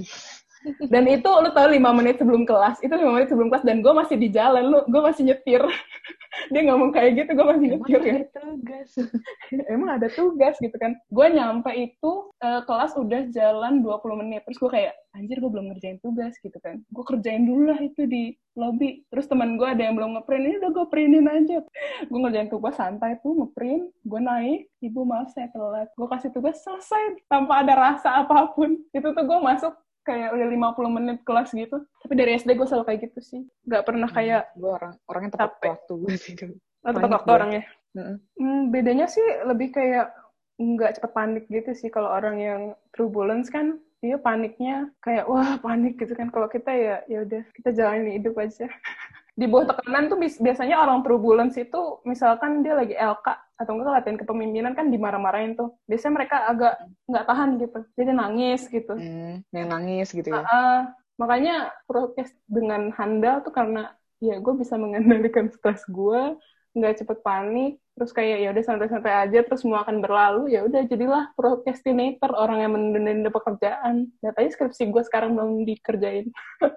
Dan itu lu tau lima menit sebelum kelas, itu lima menit sebelum kelas, dan gue masih di jalan, lu, gue masih nyetir. Dia ngomong kayak gitu, gue masih nyetir ya. Tugas. Emang ada tugas gitu kan. Gue nyampe itu, uh, kelas udah jalan dua puluh menit, terus gue kayak, anjir gue belum ngerjain tugas gitu kan. Gue kerjain dulu lah itu di lobby. Terus teman gue ada yang belum ngeprint, ini udah gue printin aja. Gue ngerjain tugas santai tuh, ngeprint, gue naik, ibu maaf saya telat. Gue kasih tugas selesai, tanpa ada rasa apapun. Itu tuh gue masuk kayak udah lima puluh menit kelas gitu. Tapi dari S D gue selalu kayak gitu sih. Gak pernah kayak... Hmm, gue orang orangnya tepat waktu gue sih. Oh, tepat waktu orangnya? Hmm. Hmm, bedanya sih lebih kayak nggak cepet panik gitu sih. Kalau orang yang turbulence kan, dia paniknya kayak, wah panik gitu kan. Kalau kita ya, ya udah kita jalanin hidup aja. Di bawah tekanan tuh biasanya orang turbulence itu, misalkan dia lagi L K, atau enggak latihan kepemimpinan kan dimarah-marahin tuh. Biasanya mereka agak nggak tahan gitu. Jadi nangis gitu. Hmm, yang nangis gitu ya. Uh, makanya proses dengan handal tuh karena ya gue bisa mengendalikan stres gue, nggak cepet panik, terus kayak ya udah santai-santai aja, terus semua akan berlalu, ya udah jadilah procrastinator, orang yang menunda-nunda pekerjaan. Datanya skripsi gue sekarang belum dikerjain.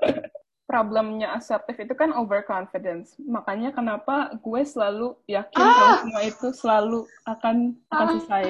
Problemnya assertive itu kan overconfidence. Makanya kenapa gue selalu yakin ah! kalau semua itu selalu akan akan ah! selesai.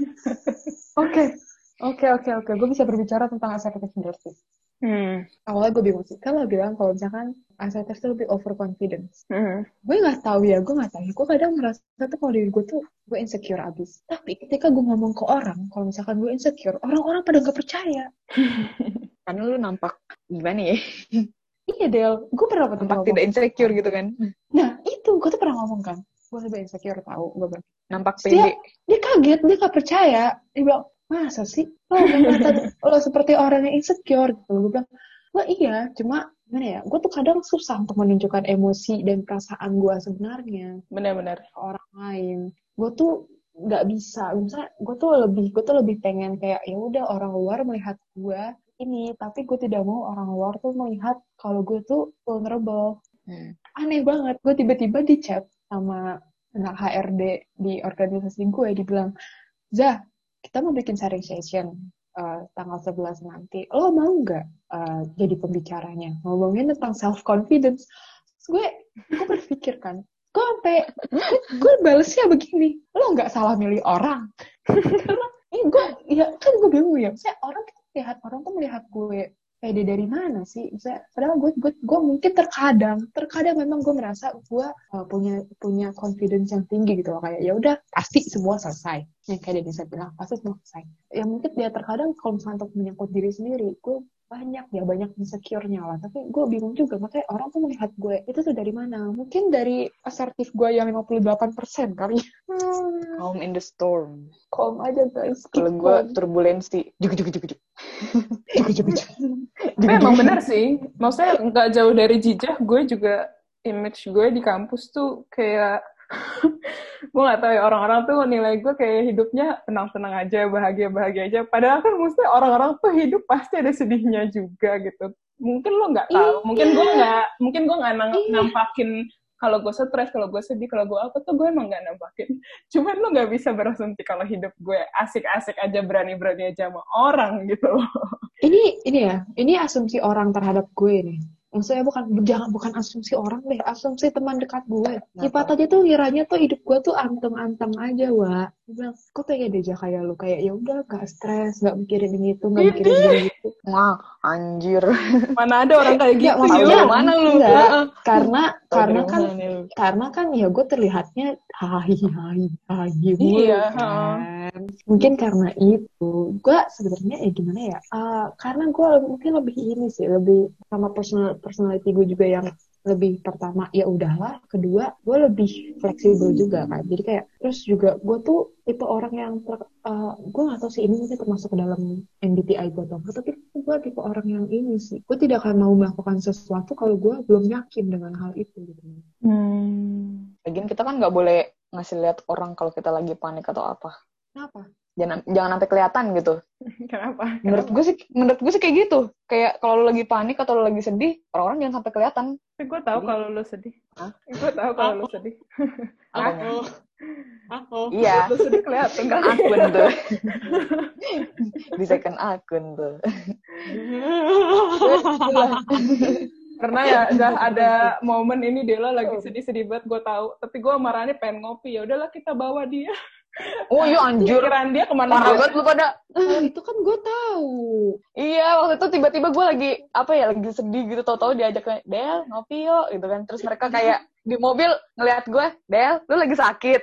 Oke, oke, oke, oke. Gue bisa berbicara tentang assertive leadership. Hmm. Awalnya gue bingung sih. Kan lo bilang kalau misalkan assertive itu lebih overconfidence. Hmm. Gue nggak tahu ya, gue nggak tahu. Gue kadang merasa tuh kalau diri gue tuh gue insecure abis. Tapi ketika gue ngomong ke orang, kalau misalkan gue insecure, orang-orang pada nggak percaya. Karena lu nampak gimana ya? Iya Del, gue pernah ngomong nampak tidak insecure gitu kan. Nah itu, gue tuh pernah ngomong kan, gue lebih insecure tau, gue bilang nampak pede. Dia kaget, dia gak percaya. Dia bilang, masa sih lo kelihatan lo seperti orang yang insecure gitu. Gue bilang, wah iya, cuma gimana ya, gue tuh kadang susah untuk menunjukkan emosi dan perasaan gue sebenarnya. Benar-benar. Orang lain, gue tuh nggak bisa. Misalnya, gue tuh lebih, gue tuh lebih pengen kayak ya udah orang luar melihat gue ini, tapi gue tidak mau orang luar tuh melihat kalau gue tuh vulnerable. Hmm. Aneh banget, gue tiba-tiba di chat sama anak H R D di organisasi gue, dibilang, Zah, kita mau bikin sharing session uh, tanggal sebelas nanti, lo mau nggak uh, jadi pembicaranya, ngomongin tentang self-confidence. Terus gue, gue berpikir kan, gue sampai, gue, gue balesnya begini, lo nggak salah milih orang. Karena, ini gue, ya kan gue bingung ya, saya orang lihat orang tuh melihat gue pede dari mana sih? Misalnya, padahal gue, gue, gue mungkin terkadang, terkadang memang gue merasa gue uh, punya punya confidence yang tinggi gitu loh, kayak ya udah pasti semua selesai. Yang kayak Denisa bilang pasti semua selesai. Yang mungkin dia terkadang kalau misalnya untuk menyangkut diri sendiri, gue banyak ya, banyak insecure-nya lah. Tapi gue bingung juga, makanya orang tuh melihat gue itu tuh dari mana? Mungkin dari asertif gue yang lima puluh delapan persen kali. Calm in the storm. Calm aja guys. Kalau gue turbulensi. Juk juk juk juk. Juk juk juk. Tapi emang bener sih. Maksudnya nggak jauh dari Jijah, gue juga image gue di kampus tuh kayak gue nggak tahu ya, orang-orang tuh nilai gue kayak hidupnya tenang-tenang aja, bahagia-bahagia aja. Padahal kan maksudnya orang-orang tuh hidup pasti ada sedihnya juga gitu. Mungkin lo nggak tahu, Iya. mungkin gue nggak, mungkin gue nggak nang- nampakin kalau gue stres, kalau gue sedih, kalau gue apa tuh gue emang nggak nampakin. Cuman lo nggak bisa berasumsi kalau hidup gue asik-asik aja, berani-berani aja sama orang gitu loh. Ini ini ya, ini asumsi orang terhadap gue nih. Maksudnya bukan jangan bukan asumsi orang deh, asumsi teman dekat gue. Cipat aja tuh ngiranya tuh hidup gue tuh anteng-anteng aja, Wak. Dia bilang, kok pengen aja kayak lu, kayak ya udah gak stres, gak mikirin ini itu, gak mikirin ini itu. Wah, anjir. Mana ada orang kayak gitu, Maksudnya Yu. mana lu? enggak, karena Tahu karena dari kan mana lu? karena kan ya gue terlihatnya hai hai hai mulu Iya, kan. Mungkin karena itu gue sebenarnya ya gimana ya, uh, karena gue mungkin lebih ini sih, lebih sama personal personality gue juga yang lebih pertama ya udahlah, kedua gue lebih fleksibel juga kan, jadi kayak terus juga gue tuh tipe orang yang ter, uh, gue nggak tahu sih ini mungkin termasuk ke dalam M B T I gue atau enggak, tapi gue tipe orang yang ini sih, gue tidak akan mau melakukan sesuatu kalau gue belum yakin dengan hal itu gitu. Hmm. Lagian kita kan nggak boleh ngasih lihat orang kalau kita lagi panik atau apa. Kenapa? Jangan jangan sampai kelihatan gitu. Kenapa? Menurut gue sih, menurut gue sih kayak gitu. Kayak kalau lu lagi panik atau lu lagi sedih, orang-orang jangan sampai kelihatan. Tapi gue tahu kalau lo sedih. Hah? Gue tahu kalau lo sedih. Apanya? Aku. Iya, Lo sedih kelihatan kan kan? akun tuh. Bisa kan akun tuh. Karena ya udah ada momen ini Dela lagi sedih-sedih banget, gue tahu. Tapi gue marahnya pengen ngopi, ya udahlah kita bawa dia. Oh iya anjir. Pikiran dia kemana Parah aja. banget lu pada. Oh, itu kan gue tahu. Iya, waktu itu tiba-tiba gue lagi apa ya, lagi sedih gitu, tahu-tahu diajak kayak, Del, ngopi yuk, gitu kan. Terus mereka kayak di mobil ngeliat gue, Del, lu lagi sakit.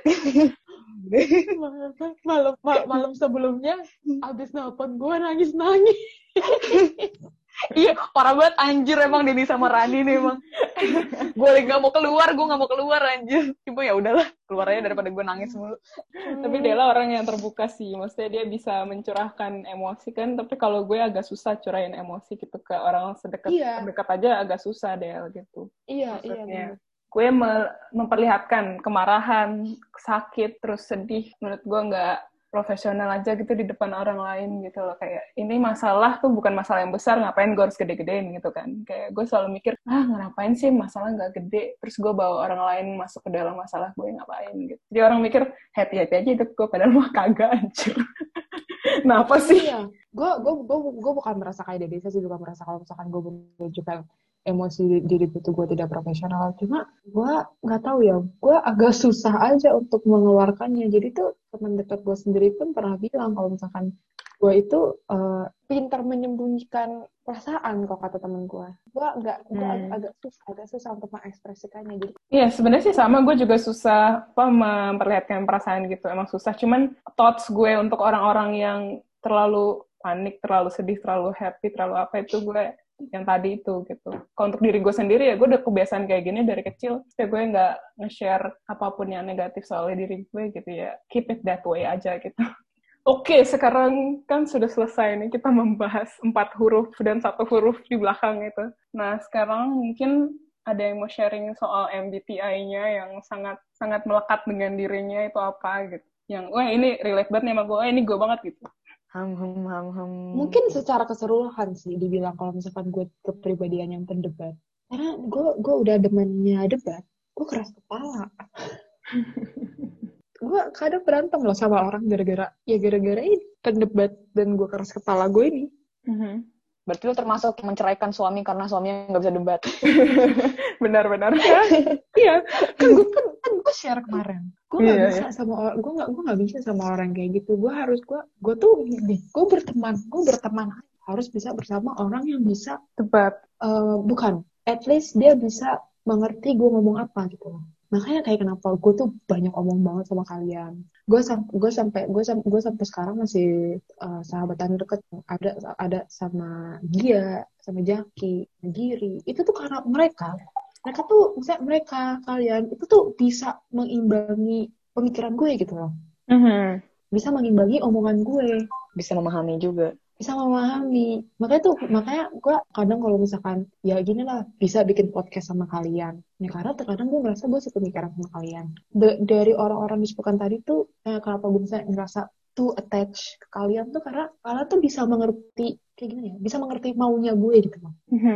malam mal- malam sebelumnya abis nelpon gue nangis nangis. Iya, parah banget anjir emang Denny sama Rani nih emang. Gue lagi nggak mau keluar, gue nggak mau keluar anjir. Cuma ya udahlah, keluar aja daripada gue nangis mulu. Tapi Dela orang yang terbuka sih, maksudnya dia bisa mencurahkan emosi kan. Tapi kalau gue agak susah curahin emosi gitu ke orang sedekat Iya. terdekat aja agak susah Del gitu. Iya, Maksudnya, iya benar. gue me- memperlihatkan kemarahan, sakit, terus sedih. Menurut gue nggak profesional aja gitu di depan orang lain gitu loh. Kayak ini masalah tuh bukan masalah yang besar, ngapain gue harus gede-gedein gitu kan. Kayak gue selalu mikir, ah ngapain sih masalah nggak gede, terus gue bawa orang lain masuk ke dalam masalah gue, ngapain gitu. Jadi orang mikir happy-happy aja hidup gue, padahal mah kagak anjir. Nah apa sih? Iya, gue gue gue gue bukan merasa kayak Dede, saya sih bukan merasa kalau misalkan gue menunjukkan emosi diri gue tuh gue tidak profesional. Cuma gue nggak tahu ya, gue agak susah aja untuk mengeluarkannya. Jadi tuh teman dekat gue sendiri pun pernah bilang kalau misalkan gue itu uh, pintar menyembunyikan perasaan, kalau kata temen gue. Gue nggak, gue Hmm. ag- agak susah, agak susah untuk mengekspresikannya. Jadi Iya, sebenarnya sih sama, gue juga susah apa memperlihatkan perasaan gitu, emang susah. Cuman thoughts gue untuk orang-orang yang terlalu panik, terlalu sedih, terlalu happy, terlalu apa itu gue yang tadi itu gitu. Kalau untuk diri gue sendiri ya gue udah kebiasaan kayak gini dari kecil. Ya gue nggak nge-share apapun yang negatif soal diri gue gitu ya. Keep it that way aja gitu. Oke, sekarang kan sudah selesai nih kita membahas empat huruf dan satu huruf di belakang itu. Nah, sekarang mungkin ada yang mau sharing soal M B T I-nya yang sangat sangat melekat dengan dirinya itu apa gitu. Yang, wah ini relate banget nih sama gue, wah ini gue banget gitu. Ham ham ham ham. mungkin secara keseluruhan sih dibilang kalau misalkan gue kepribadian yang pendebat. Karena gue gue udah demennya debat, gue keras kepala. Gue kadang berantem loh sama orang gara-gara ya gara-gara ini pendebat dan gue keras kepala gue ini. Mm-hmm. Berarti lu termasuk yang menceraikan suami karena suaminya nggak bisa debat. Benar-benar. Iya, kan gue kan, kan gue share kemarin. Gue nggak Iya, bisa iya. sama orang, gue nggak gue nggak bisa sama orang kayak gitu. Gue harus gue gue tuh nih, gue berteman, gue berteman harus bisa bersama orang yang bisa Debat. eh, bukan, at least dia bisa mengerti gue ngomong apa gitu loh. Makanya kayak kenapa gue tuh banyak omong banget sama kalian. Gue sam gue sampai gue sam gue sampai sekarang masih uh, sahabatan deket. Ada ada sama Gia, sama Jaki, Giri. Itu tuh karena mereka, mereka tuh, misalnya mereka kalian itu tuh bisa mengimbangi pemikiran gue gitu loh. Mm-hmm. Bisa mengimbangi omongan gue. Bisa memahami juga. Bisa memahami. Makanya tuh, makanya gue kadang kalau misalkan, ya gini lah, bisa bikin podcast sama kalian. Ya karena terkadang gue ngerasa gue sepemikiran sama kalian. D- dari orang-orang di Sepekan tadi tuh, eh, kenapa gue bisa ngerasa too attach ke kalian tuh karena kalian tuh bisa mengerti, kayak gini ya, bisa mengerti maunya gue gitu loh.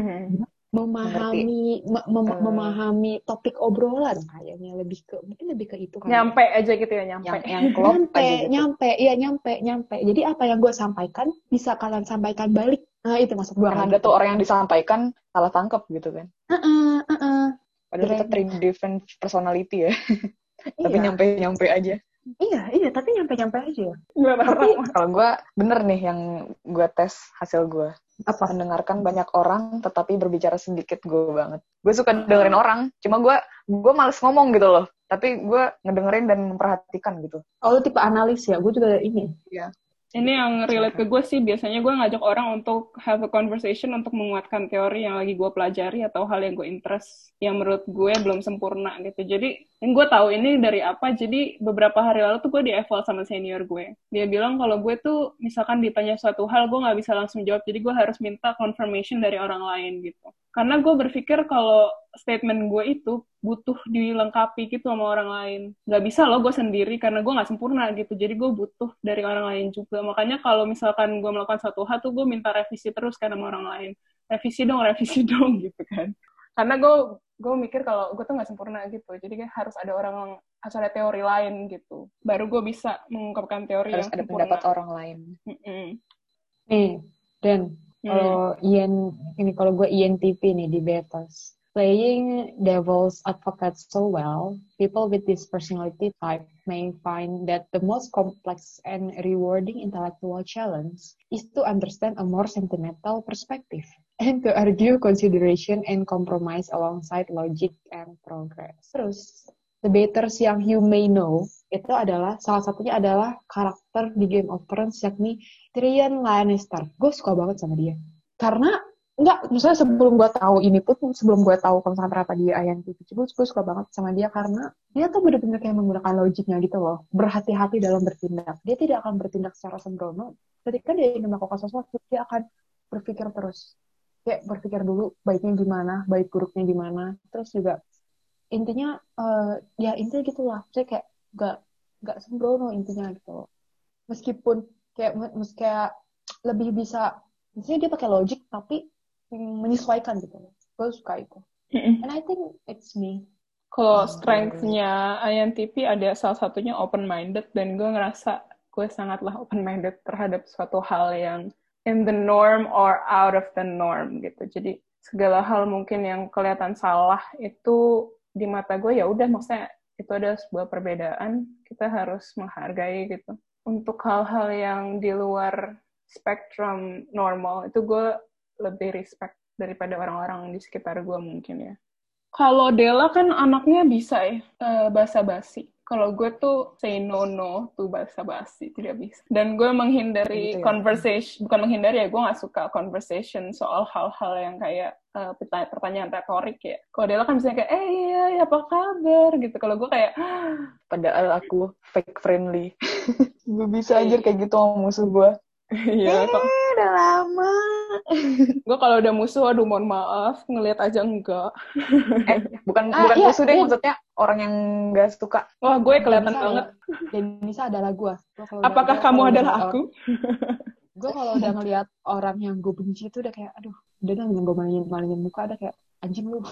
Memahami mem- mem- uh, memahami topik obrolan kayaknya lebih ke mungkin lebih ke itu kan nyampe aja gitu ya nyampe yang yang klop nyampe aja gitu. nyampe iya nyampe nyampe jadi apa yang gue sampaikan bisa kalian sampaikan balik. Nah itu maksud gue. Karena ada tuh orang yang disampaikan salah tangkap gitu kan. uh-uh, uh-uh. Padahal kita three different personality ya. Tapi Iya. nyampe-nyampe aja. Iya, iya, tapi nyampe-nyampe aja. Tapi kalau gue bener nih yang gue tes hasil gue. Apa? Mendengarkan banyak orang tetapi berbicara sedikit gue banget. Gue suka dengerin orang, cuma gue gue males ngomong gitu loh. Tapi gue ngedengerin dan memperhatikan gitu. Oh, lu tipe analis ya? Gue juga ini. Iya. ini yang relate ke gue sih, biasanya gue ngajak orang untuk have a conversation untuk menguatkan teori yang lagi gue pelajari atau hal yang gue interest, yang menurut gue belum sempurna gitu. Jadi, yang gue tahu ini dari apa, jadi beberapa hari lalu tuh gue di-eval sama senior gue. Dia bilang kalau gue tuh, misalkan ditanya suatu hal, gue nggak bisa langsung jawab, jadi gue harus minta confirmation dari orang lain gitu. Karena gue berpikir kalau statement gue itu butuh dilengkapi gitu sama orang lain. Gak bisa loh gue sendiri, karena gue gak sempurna gitu. Jadi gue butuh dari orang lain juga. Makanya kalau misalkan gue melakukan suatu hal tuh gue minta revisi terus kan sama orang lain. Revisi dong, revisi dong gitu kan. Karena gue gue mikir kalau gue tuh gak sempurna gitu. Jadi harus ada orang, harus ada teori lain gitu. Baru gue bisa mengungkapkan teori harus yang ada sempurna. pendapat orang lain. Mm-mm. Nih, Dan, kalau Hmm. I N ini kalau gue I N T P nih di Betas, playing devil's advocate so well, people with this personality type may find that the most complex and rewarding intellectual challenge is to understand a more sentimental perspective and to argue consideration and compromise alongside logic and progress. Terus, debaters yang you may know itu adalah salah satunya adalah karakter di Game of Thrones yakni Tyrion Lannister. Gue suka banget sama dia. Karena enggak, misalnya sebelum gue tahu ini pun, sebelum gue tahu kalau ternyata dia I N T P, gue suka banget sama dia karena dia tuh benar-benar kayak menggunakan logiknya gitu loh. Berhati-hati dalam bertindak. Dia tidak akan bertindak secara sembrono. Ketika dia ingin melakukan sesuatu, dia akan berpikir terus. Kayak berpikir dulu baiknya gimana, baik buruknya gimana. Terus juga intinya uh, ya intinya gitulah. Saya kayak gak gak sembrono intinya gitu. Meskipun kayak meski kayak lebih bisa, misalnya dia pakai logik tapi menyesuaikan gitu. Gue suka itu. And I think it's me. Kalau strength-nya I N T P ada salah satunya open-minded, dan gue ngerasa gue sangatlah open-minded terhadap suatu hal yang in the norm or out of the norm gitu. Jadi segala hal mungkin yang kelihatan salah itu di mata gue ya udah, maksudnya itu ada sebuah perbedaan, kita harus menghargai gitu. Untuk hal-hal yang di luar spektrum normal itu gue lebih respect daripada orang-orang di sekitar gue mungkin ya. Kalau Della kan anaknya bisa ya, uh, basa-basi. Kalau gue tuh say no no tuh basa-basi, tidak bisa. Dan gue menghindari gitu ya? conversation, bukan menghindari ya, gue gak suka conversation soal hal-hal yang kayak uh, pertanyaan retorik ya. Kalau Della kan misalnya kayak, eh iya, apa kabar gitu. Kalau gue kayak, padahal aku fake friendly. Gue bisa aja kayak gitu sama musuh gue. iya, kok. Eh, udah lama. Gue kalau udah musuh, aduh mohon maaf, ngelihat aja enggak. eh, bukan Ah, bukan iya, musuh deh, iya. maksudnya orang yang gak suka. Wah, gue kelihatan Denisa banget. adalah- Denisa adalah gue. Apakah kamu adalah aku? Gue kalau udah ngeliat orang yang gue benci itu udah kayak, aduh, udah dong gue malingin-malingin muka, udah kayak, anjing lu.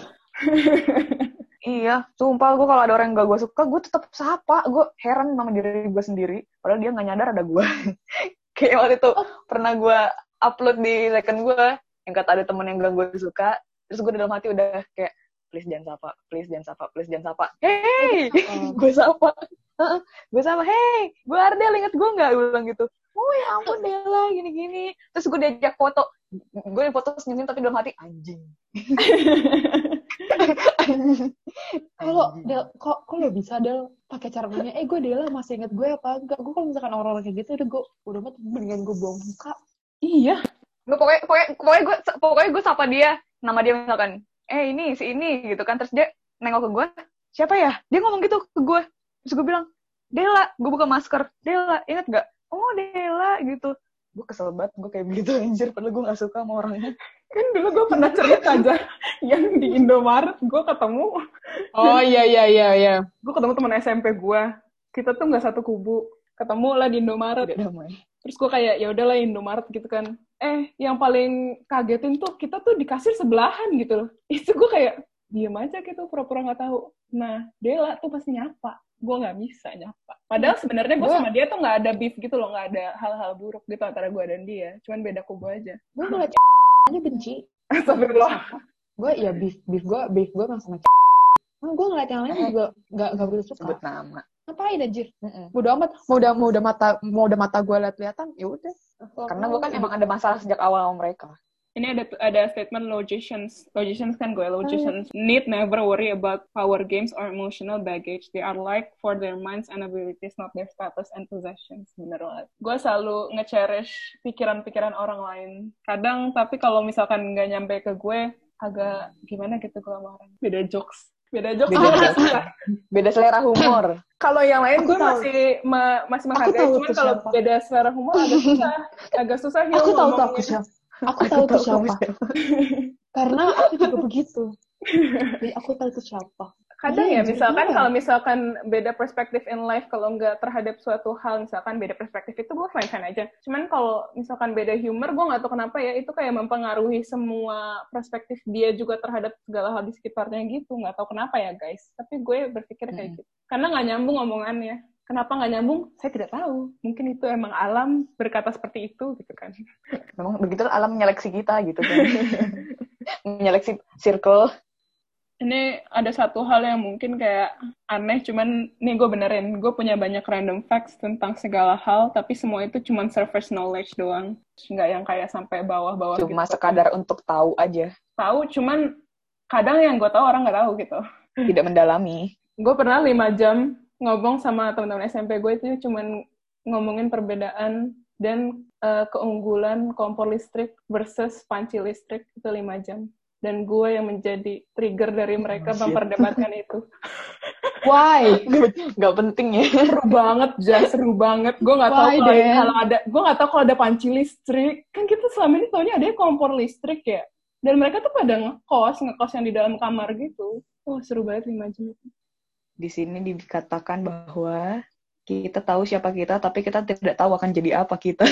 Iya, sumpah gue kalau ada orang yang gak gue suka, gue tetap sapa. Gue heran sama diri gue sendiri, padahal dia gak nyadar ada gue. Kayak waktu itu pernah gue upload di second gue, yang kata ada temen yang gak gue suka, terus gue dalam hati udah kayak, please jangan sapa, please jangan sapa, please jangan sapa. Hey, gue sapa. Gue sapa, hey, gue Ardel, inget gue gak? Gue bilang gitu. Oh ya ampun Della, gini-gini. Terus gue diajak foto. Gue foto senyum tapi dalam hati, anjing. Kalau Del, kok kok lo bisa Del pakai cara nanya, eh gue Dela masih inget gue apa enggak? Gue kalau misalkan orang-orang kayak gitu udah gue udah mah mendingan gue buang muka. Iya. Gue pokoknya pokoknya pokoknya gue pokoknya gue sapa dia, nama dia misalkan, eh ini si ini gitu kan, terus dia nengok ke gue, siapa ya? Dia ngomong gitu ke gue, terus gue bilang, Dela, gue buka masker, Dela, inget gak? Oh Dela gitu. Gue kesel banget, gue kayak begitu anjir, padahal gue gak suka sama orangnya. Kan dulu gue pernah cerita aja yang di Indomaret gue ketemu. Oh iya iya iya iya. Gue ketemu teman S M P gue. Kita tuh nggak satu kubu. Ketemu lah di Indomaret. Tidak damai. Terus gue kayak ya udahlah Indomaret gitu kan. Eh yang paling kagetin tuh kita tuh di kasir sebelahan gitu loh. Itu gue kayak diem aja gitu pura-pura nggak tahu. Nah Dela tuh pasti nyapa. Gue nggak bisa nyapa. Padahal sebenarnya gue sama dia tuh nggak ada beef gitu loh, nggak ada hal-hal buruk gitu antara gue dan dia. Cuman beda kubu aja. Gue ngeliat aja benci. Astagfirullah. Gue ya beef beef gue beef gue emang sama nah, gue ngeliat yang lain juga nggak nggak begitu suka. Sebut nama. Ngapain anjir? Udah amat. Mau udah mau udah mata mau udah mata gue lihat-lihatan, ya udah. Karena gue kan emang ada masalah sejak awal sama mereka. Ini ada ada statement logicians. Logicians kan gue, logicians need never worry about power games or emotional baggage. They are like for their minds and abilities, not their status and possessions. Bener banget. Gue selalu nge-cherish pikiran-pikiran orang lain. Kadang, tapi kalau misalkan nggak nyampe ke gue, agak gimana gitu gue sama orang. Beda jokes. Beda jokes. Beda, beda, beda selera humor. Kalau yang lain aku gue tahu. masih ma- masih menghargai. Cuman kalau beda selera humor agak susah. Agak susah. Aku tahu tuh aku siapa. Aku tahu tuh siapa. Karena aku juga begitu. Jadi aku tahu tuh siapa. Kadang iya, ya, misalkan iya. kalau misalkan beda perspektif in life, kalau nggak terhadap suatu hal, misalkan beda perspektif itu gue fine-fine aja. Cuman kalau misalkan beda humor, gue nggak tahu kenapa ya, itu kayak mempengaruhi semua perspektif dia juga terhadap segala hal di sekitarnya gitu. Nggak tahu kenapa ya guys. Tapi gue berpikir kayak Hmm. gitu. Karena nggak nyambung omongannya. Kenapa nggak nyambung? Saya tidak tahu. Mungkin itu emang alam berkata seperti itu gitu kan. Memang begitu alam menyeleksi kita gitu kan. Menyeleksi circle. Ini ada satu hal yang mungkin kayak aneh, cuman nih gue benerin, gue punya banyak random facts tentang segala hal, tapi semua itu cuman surface knowledge doang, nggak yang kayak sampai bawah-bawah gitu. Cuma sekadar untuk tahu aja. Tahu, cuman kadang yang gue tahu orang nggak tahu gitu. Tidak mendalami. Gue pernah lima jam ngomong sama teman-teman S M P gue, itu cuman ngomongin perbedaan dan uh, keunggulan kompor listrik versus panci listrik, itu lima jam. Dan gue yang menjadi trigger dari mereka oh, memperdebatkan itu. Why? Gak penting ya. Seru banget, Jas, seru banget. Gue nggak tahu kalau, kalau ada, gue nggak tahu kalau ada panci listrik. Kan kita selama ini taunya ada kompor listrik ya. Dan mereka tuh pada ngekos, ngekos yang di dalam kamar gitu. Oh, seru banget lima jam itu. Di sini dikatakan bahwa kita tahu siapa kita, tapi kita tidak tahu akan jadi apa kita.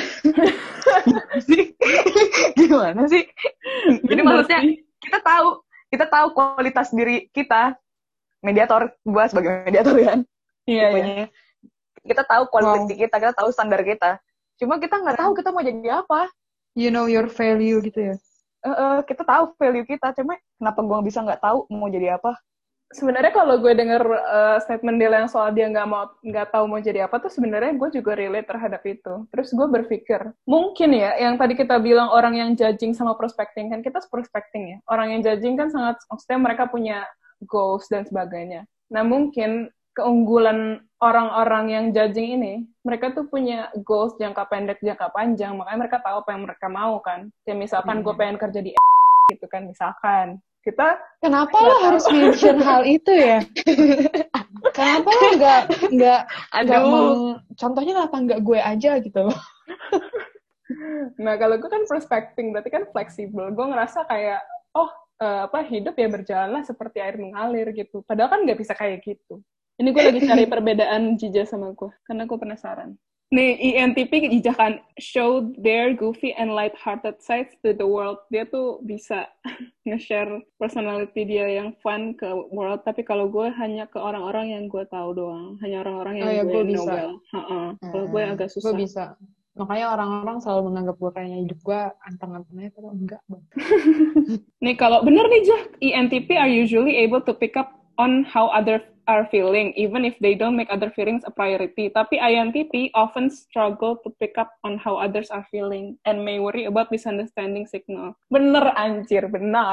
Gimana sih? Jadi maksudnya kita tahu, kita tahu kualitas diri kita, mediator, gue sebagai mediator kan. Iya, iya. Kita tahu kualitas wow. kita, kita tahu standar kita. Cuma kita nggak tahu kita mau jadi apa. You know your value gitu ya. Uh, uh, kita tahu value kita, cuma kenapa gue bisa nggak tahu mau jadi apa? Sebenarnya kalau gue denger uh, statement dia yang soal dia nggak mau nggak tahu mau jadi apa tuh sebenarnya gue juga relate terhadap itu. Terus gue berpikir mungkin ya yang tadi kita bilang orang yang judging sama prospecting, kan kita prospecting ya. Orang yang judging kan sangat, maksudnya mereka punya goals dan sebagainya. Nah mungkin keunggulan orang-orang yang judging ini, mereka tuh punya goals jangka pendek, jangka panjang, makanya mereka tahu apa yang mereka mau kan. Kayak misalkan hmm. gue pengen kerja di gitu kan misalkan. Kita kenapa lo harus mention hal itu ya? Kenapa lo nggak nggak nggak meng... contohnya kenapa nggak gue aja gitu loh? Nah kalau gue kan prospecting berarti kan fleksibel. Gue ngerasa kayak oh uh, apa hidup ya berjalanlah seperti air mengalir gitu. Padahal kan nggak bisa kayak gitu. Ini gue lagi cari perbedaan Jija sama gue karena gue penasaran. Nih, E N T P Jija kan show their goofy and light-hearted sides to the world. Dia tuh bisa nge-share personality dia yang fun ke world, tapi kalau gue hanya ke orang-orang yang gue tahu doang. Hanya orang-orang yang oh, ya, gue, gue know bisa. well. Uh-uh. Hmm. Kalau gue agak susah. Gue bisa. Makanya orang-orang selalu menganggap gue kayaknya hidup gue anteng-antengnya, tapi enggak. Nih, kalau bener nih, Jah, E N T P are usually able to pick up on how others are feeling, even if they don't make other feelings a priority. Tapi I N T P often struggle to pick up on how others are feeling and may worry about misunderstanding signal. Bener anjir, benar.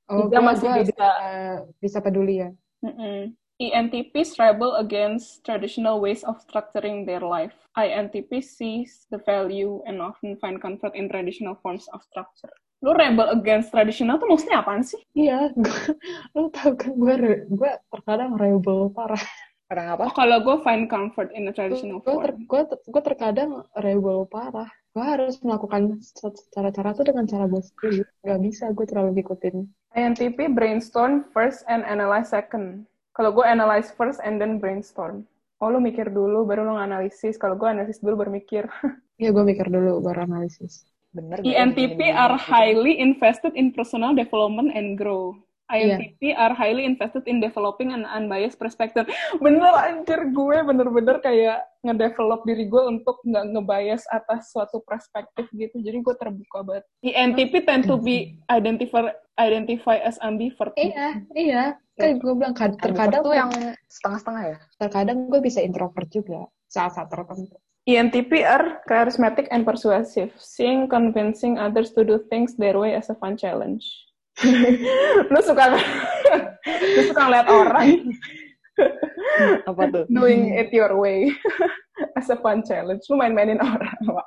Oh, Ija gua, masih gua bisa. bisa peduli ya. Mm-mm. E N T Ps rebel against traditional ways of structuring their life. I N T P sees the value and often find comfort in traditional forms of structure. Lu rebel against traditional tuh maksudnya apaan sih? Iya, gua, lu tau kan gue gue terkadang rebel parah. Orang apa? Oh, kalau gue find comfort in a traditional Gue form. ter, gue gue terkadang rebel parah. Gue harus melakukan cara-cara tuh dengan cara gue sendiri. Gak bisa gue terlalu ngikutin. I N T P brainstorm first and analyze second. Kalau gue analyze first and then brainstorm. Oh, lu mikir dulu, baru lu analisis. Kalau gue analisis dulu, baru mikir. Iya, gue mikir dulu, baru analisis. Bener E N T P are highly invested in personal development and grow. I N T P yeah. are highly invested in developing an unbiased perspective. Bener anjir, gue bener-bener kayak ngedevelop diri gue untuk nggak ngebias atas suatu perspektif gitu. Jadi gue terbuka banget. E N T P tend to be identify identify as ambivert. Iya, iya. Kan gue bilang terkadang tuh yang setengah-setengah ya. Terkadang gue bisa introvert juga saat-saat tertentu. E N T P are charismatic and persuasive, seeing convincing others to do things their way as a fun challenge. Lu suka lu suka ngeliat orang apa tuh? Doing it your way as a fun challenge. Lu main-mainin orang, Wak.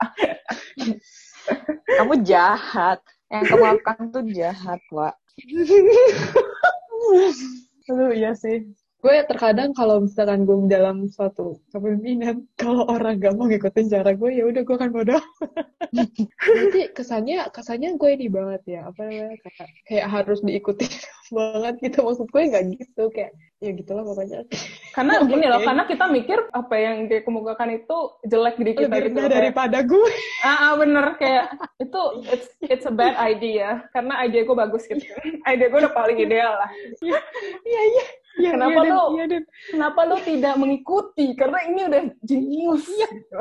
Kamu jahat. Yang kamu lakukan tuh jahat, Wak. Aduh, iya sih. Gue terkadang kalau misalkan gue dalam suatu kepemimpinan, kalau orang gak mau ngikutin cara gue, ya udah gue akan bodoh. Nanti kesannya, kesannya gue ini banget ya, apa namanya, kayak, kayak harus diikuti banget gitu. Maksud gue nggak gitu, kayak ya gitulah pokoknya. Karena gini loh, karena kita mikir apa yang dia kemukakan itu jelek di kita lebih gitu. Lebih daripada gue. Ah, ah, bener kayak itu it's it's a bad idea. Karena ide gue bagus gitu. Ide gue udah paling ideal lah. Iya iya. Ya, kenapa iya, lo iya, kenapa lo tidak mengikuti? Karena ini udah jenius. Iya. Gitu.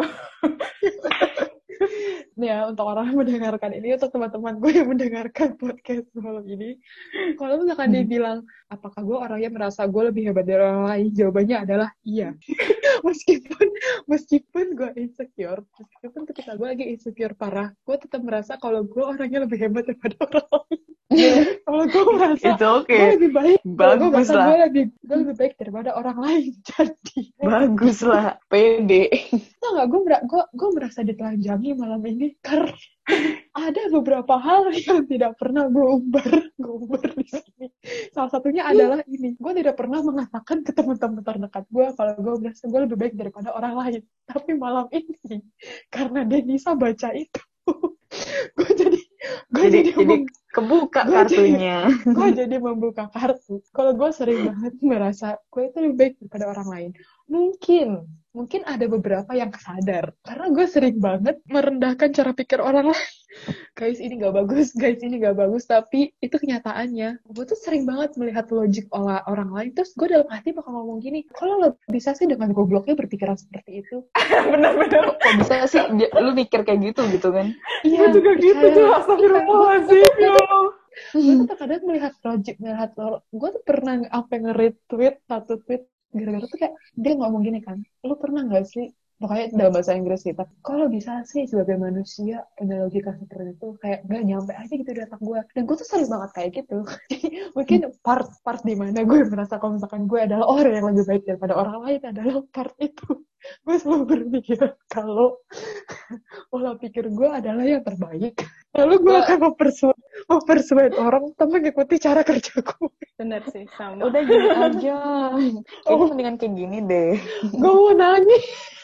Ya, untuk orang yang mendengarkan ini, untuk teman-teman gue yang mendengarkan podcast malam ini, kalau misalkan hmm. dia bilang, apakah gue orangnya merasa gue lebih hebat dari orang lain? Jawabannya adalah iya. meskipun meskipun gue insecure, meskipun ketika gue lagi insecure parah, gue tetap merasa kalau gue orangnya lebih hebat daripada orang lain. Kalau gue merasa okay. gue lebih baik, bagus gue lah. Gue lebih, gue lebih baik daripada orang lain. Jadi bagus lah, pede. Tau nggak, gue gue gue merasa ditelanjangi malam ini karena ada beberapa hal yang tidak pernah gue umbar, gue umbar di sini. Salah satunya adalah ini, gue tidak pernah mengatakan ke teman-teman terdekat gue kalau gue merasa gue lebih baik daripada orang lain. Tapi malam ini, karena Denisa baca itu, gue jadi gue jadi, jadi, jadi kebuka gua kartunya. Jadi, gue jadi membuka kartu. Kalau gue sering banget merasa gue itu lebih baik daripada orang lain. Mungkin, mungkin ada beberapa yang sadar. Karena gue sering banget merendahkan cara pikir orang lain. Guys, ini gak bagus, guys, ini gak bagus. Tapi itu kenyataannya. Gue tuh sering banget melihat logik orang lain. Terus gue dalam hati bakal ngomong gini, kalau lo bisa sih dengan gobloknya berpikiran seperti itu? Bener-bener. Kok bisa sih lu mikir kayak gitu, gitu kan? Iya, juga gitu tuh. Astagfirullahaladzim. Gue tuh terkadang melihat logik, melihat lo. Gue tuh pernah sampai nge-retweet satu tweet gara-gara tuh kayak dia ngomong gini kan, lu pernah nggak sih, pokoknya dalam bahasa Inggris kita, kalau bisa sih sebagai manusia punya logika seperti itu, kayak gak nyampe aja gitu di otak gue. Dan gue tuh sering banget kayak gitu. Jadi mungkin part-part di mana gue merasa kalau misalkan gue adalah orang yang lebih baik daripada orang lain adalah part itu. Gue selalu berpikir kalau pola pikir gue adalah yang terbaik, lalu gue akan mempersuade, mempersuade orang untuk mengikuti cara kerja gue. Bener sih, sama. Udah gini aja. Kayaknya oh. mendingan kayak gini deh. Gue mau nangis.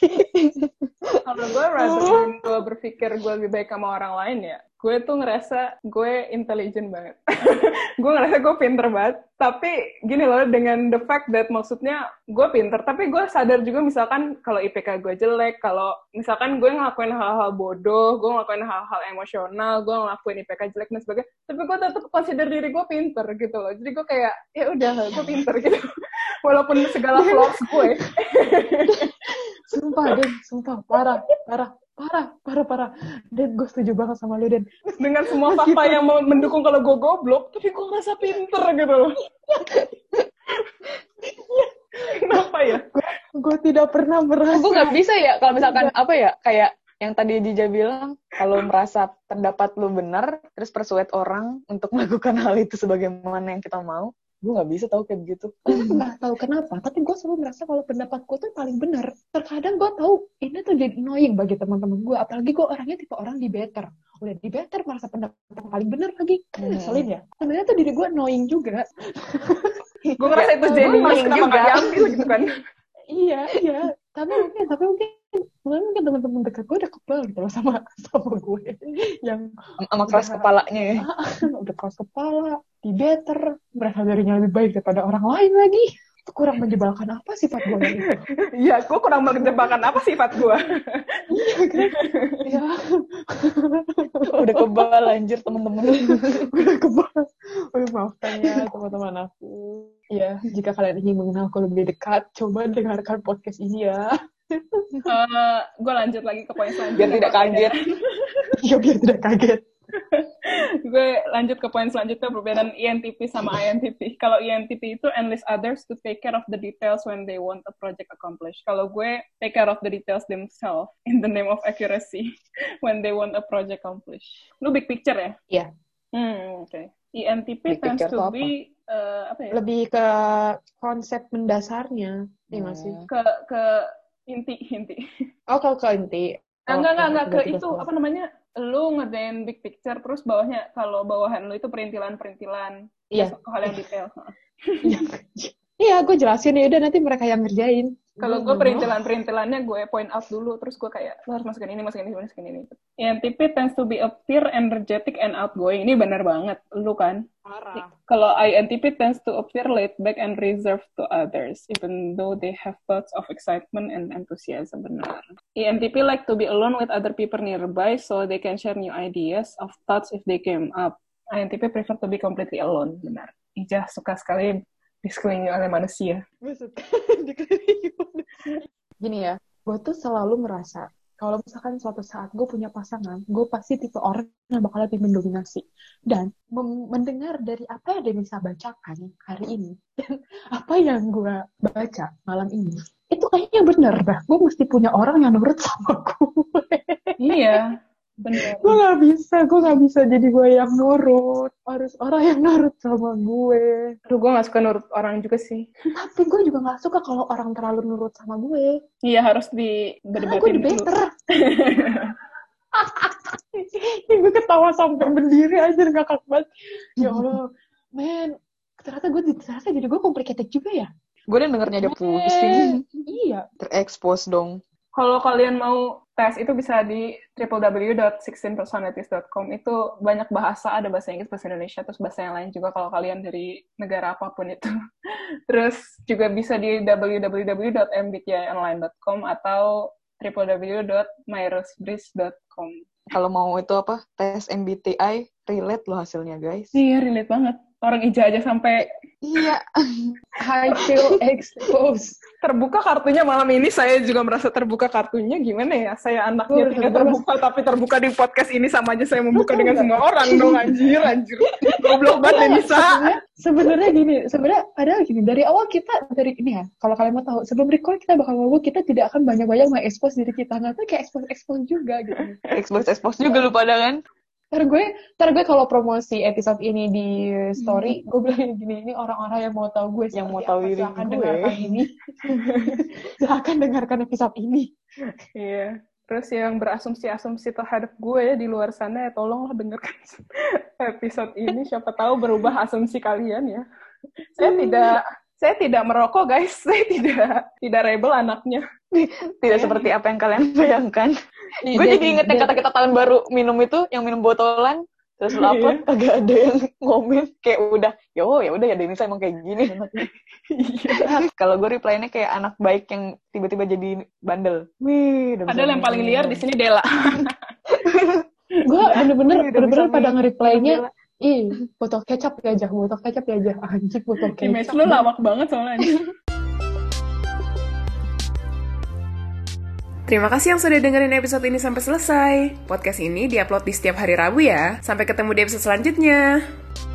Kalau gue rather than gue berpikir gue lebih baik sama orang lain ya, gue tuh ngerasa gue intelligent banget. Gue ngerasa gue pinter banget. Tapi gini loh, dengan the fact that maksudnya gue pinter, tapi gue sadar juga misalkan kalau I P K gue jelek, kalau misalkan gue ngelakuin hal-hal bodoh, gue ngelakuin hal-hal emosional, gue ngelakuin I P K jelek dan sebagainya, tapi gue tetap consider diri gue pinter gitu loh. Jadi gue kayak, ya udah, gue pinter gitu. Walaupun segala flaws gue. Sumpah, Den, sumpah, parah, parah. Parah, parah, parah. Dan gue setuju banget sama lu, Den. Dengan semua fakta yang mau mendukung kalau gue goblok, tapi gue ngerasa pinter gitu loh. Kenapa ya? Gue tidak pernah merasa. Gue gak bisa ya, kalau misalkan, apa ya, kayak yang tadi Dija bilang, kalau merasa pendapat lu benar, terus persuade orang untuk melakukan hal itu sebagaimana yang kita mau, gue nggak bisa tahu kayak gitu. Nggak tahu kenapa, tapi gue selalu merasa kalau pendapat gue tuh paling benar. Terkadang gue tahu ini tuh jadi annoying bagi teman-teman gue, apalagi gue orangnya tipe orang debater. Udah debater merasa pendapat yang paling benar lagi, kan Hmm. ngeselin ya. Sebenarnya tuh diri gue annoying juga. Gue ngerasa itu jadi annoying kenapa juga. nggak diambil gitu kan. Iya, iya. Tapi mungkin, tapi mungkin, mungkin mungkin teman-teman dekat gue udah kebal gitu loh sama sama gue yang Sama keras udah- kepalanya ya. udah keras kepala, debater, merasa dirinya lebih baik daripada orang lain lagi. Itu kurang menjebalkan apa sifat gue yang itu? Iya, gue kurang menjebakan apa sifat gue. Iya kan? Ya, Udah kebal anjir temen-temen. udah kebal. Udah maafkan ya teman-teman aku. Ya, jika kalian ingin mengenalku lebih dekat, coba dengarkan podcast ini ya. Uh, gue lanjut lagi ke poin selanjutnya. Biar tidak kaget. Ya, biar tidak kaget. Gue lanjut ke poin selanjutnya, perbedaan E N T P sama I N T P. Kalau E N T P itu enlist others to take care of the details when they want a project accomplished. Kalau gue take care of the details themselves in the name of accuracy when they want a project accomplished. Lu big picture ya? Iya. Hmm, oke. Okay. E N T P Big tends picture to tuh apa? be uh, apa ya? Lebih ke konsep mendasarnya, ya nggak sih? Hmm. Ke ke inti inti. Oh, kalau ke inti. Ah, enggak, enggak, enggak, ke Udah, udah, itu, udah. apa namanya, lu ngerjain big picture, terus bawahnya, kalau bawahan lu itu perintilan-perintilan, Iya. suatu hal yang detail. Iya, gue jelasin ya udah nanti mereka yang ngerjain. Kalau gue perintilan-perintilannya, gue point out dulu, terus gue kayak, lu harus masukin ini, masukin ini, masukin ini. E N T P tends to be a peer, energetic, and outgoing. Ini benar banget, lu kan? Parah. Kalau I N T P tends to appear laid back and reserved to others, even though they have thoughts of excitement and enthusiasm. Benar. E N T P like to be alone with other people nearby so they can share new ideas of thoughts if they came up. I N T P prefer to be completely alone. Benar. Ijah suka sekali disekelilingi oleh manusia. Gue suka dikelilingi manusia. Gini ya, gue tuh selalu merasa kalau misalkan suatu saat gue punya pasangan, gue pasti tipe orang yang bakal lebih mendominasi. Dan mem- mendengar dari apa yang dia bisa bacakan hari ini, dan apa yang gue baca malam ini, itu kayaknya bener dah. Gue mesti punya orang yang nurut sama gue. Iya, benar. Gue gak bisa, gue gak bisa jadi gue yang nurut. Harus orang yang nurut sama gue. Aduh, gue gak suka nurut orang juga sih. Tapi gue juga gak suka kalau orang terlalu nurut sama gue. Iya, harus di Karena gue berdebatin dulu. debater. Ini gue ketawa sampai berdiri aja ngakak banget. Ya Allah, men, ternyata gue ternyata jadi gue complicated juga ya. Gue udah dengernya dia pusing. Iya. Terekspos dong. Kalau kalian mau tes itu bisa di w w w dot sixteen personalities dot com. Itu banyak bahasa, ada bahasa Inggris, bahasa Indonesia, terus bahasa yang lain juga kalau kalian dari negara apapun itu. Terus juga bisa di w w w dot m b t i online dot com atau w w w dot myrosbris dot com. Kalau mau itu apa? Tes M B T I, relate loh hasilnya, guys. Iya, relate banget. Orang Ija aja sampai Iya. I feel exposed. terbuka kartunya malam ini. Saya juga merasa terbuka kartunya. Gimana ya? Saya anaknya Gue tidak udah terbuka, tapi terbuka di podcast ini sama aja saya membuka dengan semua orang dong, anjir, anjir. Goblok banget deh, Nisa. Sebenarnya, sebenarnya gini, sebenarnya padahal gini, dari awal kita, dari ini ya, kalau kalian mau tahu, sebelum record kita bakal ngomong, kita tidak akan banyak-banyak mengekspos diri kita, nggak tuh kayak expose-expose juga gitu. Expose-expose juga lu pada kan? Ntar gue, ntar gue kalau promosi episode ini di story, gue bilang gini, ini orang-orang yang mau tahu gue Yang mau seperti tahu apa, diri silahkan gue. dengarkan ini. Silahkan dengarkan episode ini. Iya. Terus yang berasumsi-asumsi terhadap gue di luar sana, ya tolonglah dengarkan episode ini. Siapa tahu berubah asumsi kalian ya. Saya tidak, saya tidak merokok, guys. Saya tidak, tidak rebel anaknya. Tidak seperti apa yang kalian bayangkan. Nih, Gue dan- jadi inget yang dan- kata kita tahun baru minum itu, yang minum botolan, terus lu upload, kagak ada yang ngomen, kayak udah, yo ya udah ya Denisa emang kayak gini. Kalau gue reply-nya kayak anak baik yang tiba-tiba jadi bandel. Wih, udah bisa Padahal yang paling liar di sini Dela. gue bener-bener, Udah bener-bener bisa pada minum, nge-reply-nya, udah ih, botol kecap ya aja, botol kecap ya aja, anjing botol kecap. Image lu lawak banget soalnya. Terima kasih yang sudah dengerin episode ini sampai selesai. Podcast ini diupload di setiap hari Rabu ya. Sampai ketemu di episode selanjutnya.